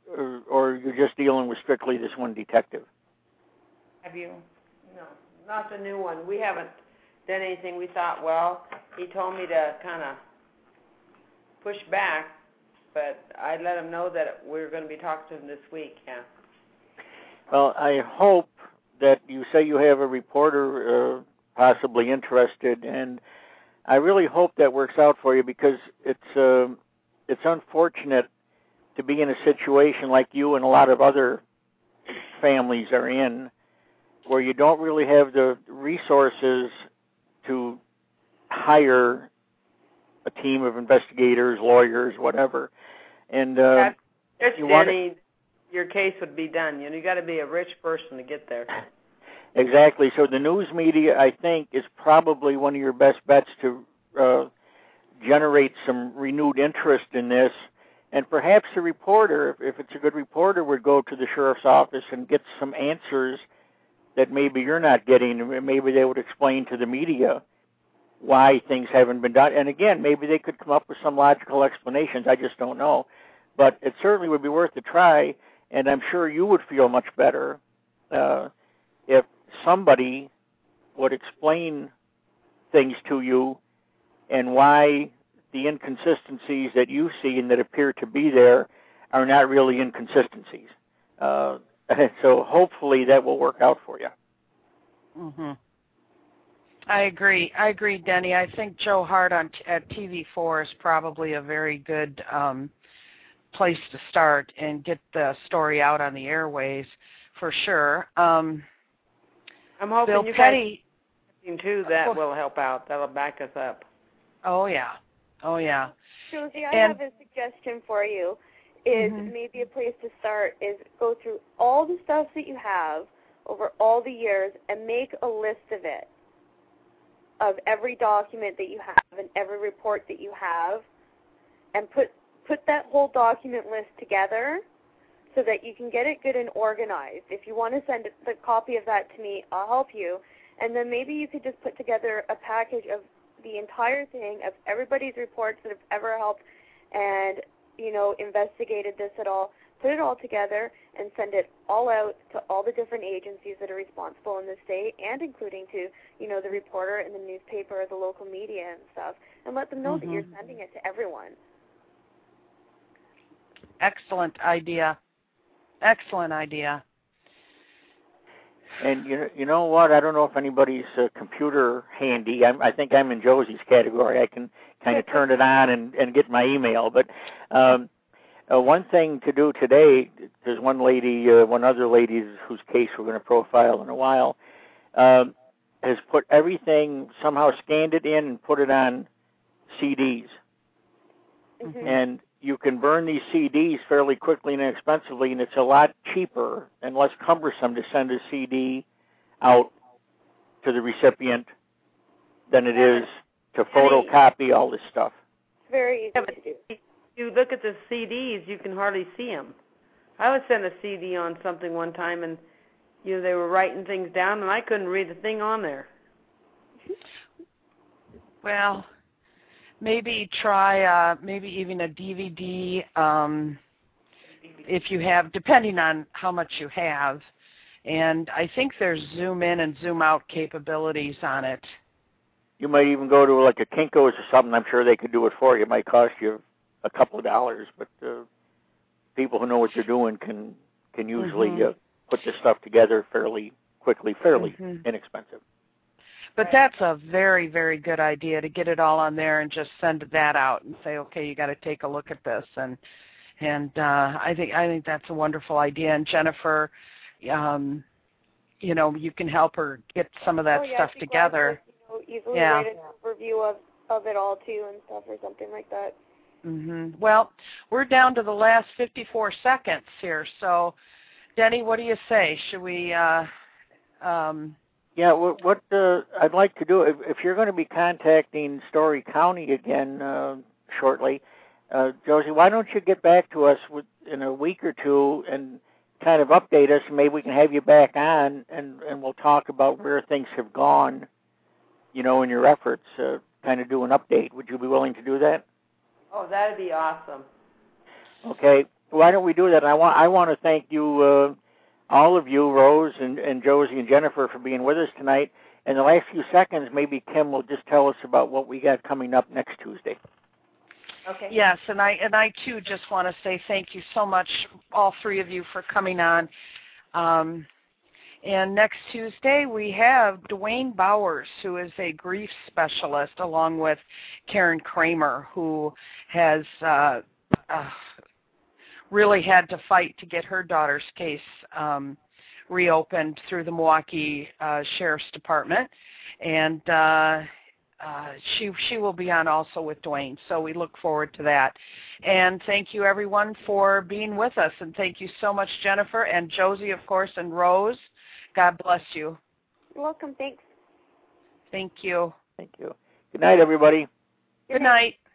S3: or you're just dealing with strictly this one detective?
S5: Have you?
S4: No, not the new one. We haven't done anything. We thought, well, he told me to kind of push back, but I let him know that we're going to be talking to him this week, yeah.
S3: Well, I hope that you say you have a reporter possibly interested, and I really hope that works out for you, because it's unfortunate to be in a situation like you and a lot of other families are in, where you don't really have the resources to hire a team of investigators, lawyers, whatever. And
S4: Denny, your case would be done. You got to be a rich person to get there.
S3: Exactly. So the news media, I think, is probably one of your best bets to generate some renewed interest in this. And perhaps the reporter, if it's a good reporter, would go to the sheriff's office and get some answers that maybe you're not getting. Maybe they would explain to the media why things haven't been done. And again, maybe they could come up with some logical explanations. I just don't know. But it certainly would be worth a try, and I'm sure you would feel much better if somebody would explain things to you and why the inconsistencies that you see and that appear to be there are not really inconsistencies. So hopefully that will work out for you.
S1: Mm-hmm. I agree, Denny. I think Joe Hart at TV4 is probably a very good place to start and get the story out on the airways, for sure. I'm
S4: hoping
S1: Bill
S4: you
S1: Petty,
S4: guys too. That will help out. That'll back us up.
S1: Oh yeah.
S6: Josie, I have a suggestion for you. Is maybe a place to start is go through all the stuff that you have over all the years and make a list of it, of every document that you have and every report that you have, and put that whole document list together so that you can get it good and organized. If you want to send the copy of that to me, I'll help you. And then maybe you could just put together a package of the entire thing, of everybody's reports that have ever helped and, investigated this at all. Put it all together and send it all out to all the different agencies that are responsible in the state, and including to, the reporter and the newspaper or the local media and stuff, and let them know that you're sending it to everyone.
S1: Excellent idea.
S3: And you know what? I don't know if anybody's computer handy. I think I'm in Josie's category. I can kind of turn it on and get my email. But one thing to do today, there's one other lady whose case we're going to profile in a while, has put everything, somehow scanned it in and put it on CDs. Mm-hmm. And you can burn these CDs fairly quickly and inexpensively, and it's a lot cheaper and less cumbersome to send a CD out to the recipient than it is to photocopy all this stuff.
S6: It's very easy to do.
S4: If you look at the CDs, you can hardly see them. I was sent a CD on something one time, and they were writing things down, and I couldn't read the thing on there.
S1: Well, maybe try maybe even a DVD if you have, depending on how much you have. And I think there's zoom in and zoom out capabilities on it.
S3: You might even go to like a Kinko's or something. I'm sure they could do it for you. It might cost you a couple of dollars, but people who know what they're doing can usually put this stuff together fairly quickly, fairly inexpensive.
S1: But that's a very, very good idea, to get it all on there and just send that out and say, okay, you got to take a look at this. And I think that's a wonderful idea. And Jennifer, you can help her get some of that stuff together.
S6: Easily write an overview of it all too and stuff, or something like that.
S1: Well, we're down to the last 54 seconds here. So, Denny, what do you say? Should we?
S3: Yeah, what I'd like to do, if you're going to be contacting Story County again shortly, Josie, why don't you get back to us in a week or two and kind of update us, and maybe we can have you back on, and we'll talk about where things have gone, in your efforts, kind of do an update. Would you be willing to do that?
S4: Oh, that'd be awesome.
S3: Okay. why don't we do that? I want to thank you, all of you, Rose and Josie and Jennifer, for being with us tonight. In the last few seconds, maybe Kim will just tell us about what we got coming up next Tuesday.
S5: Okay.
S1: Yes, and I too just want to say thank you so much, all three of you, for coming on. And next Tuesday we have Dwayne Bowers, who is a grief specialist, along with Karen Kramer, who has really had to fight to get her daughter's case reopened through the Milwaukee Sheriff's Department. And she will be on also with Dwayne, so we look forward to that. And thank you, everyone, for being with us. And thank you so much, Jennifer and Josie, of course, and Rose. God bless you.
S6: You're welcome. Thanks.
S1: Thank you.
S3: Thank you. Good night, everybody.
S1: Good night.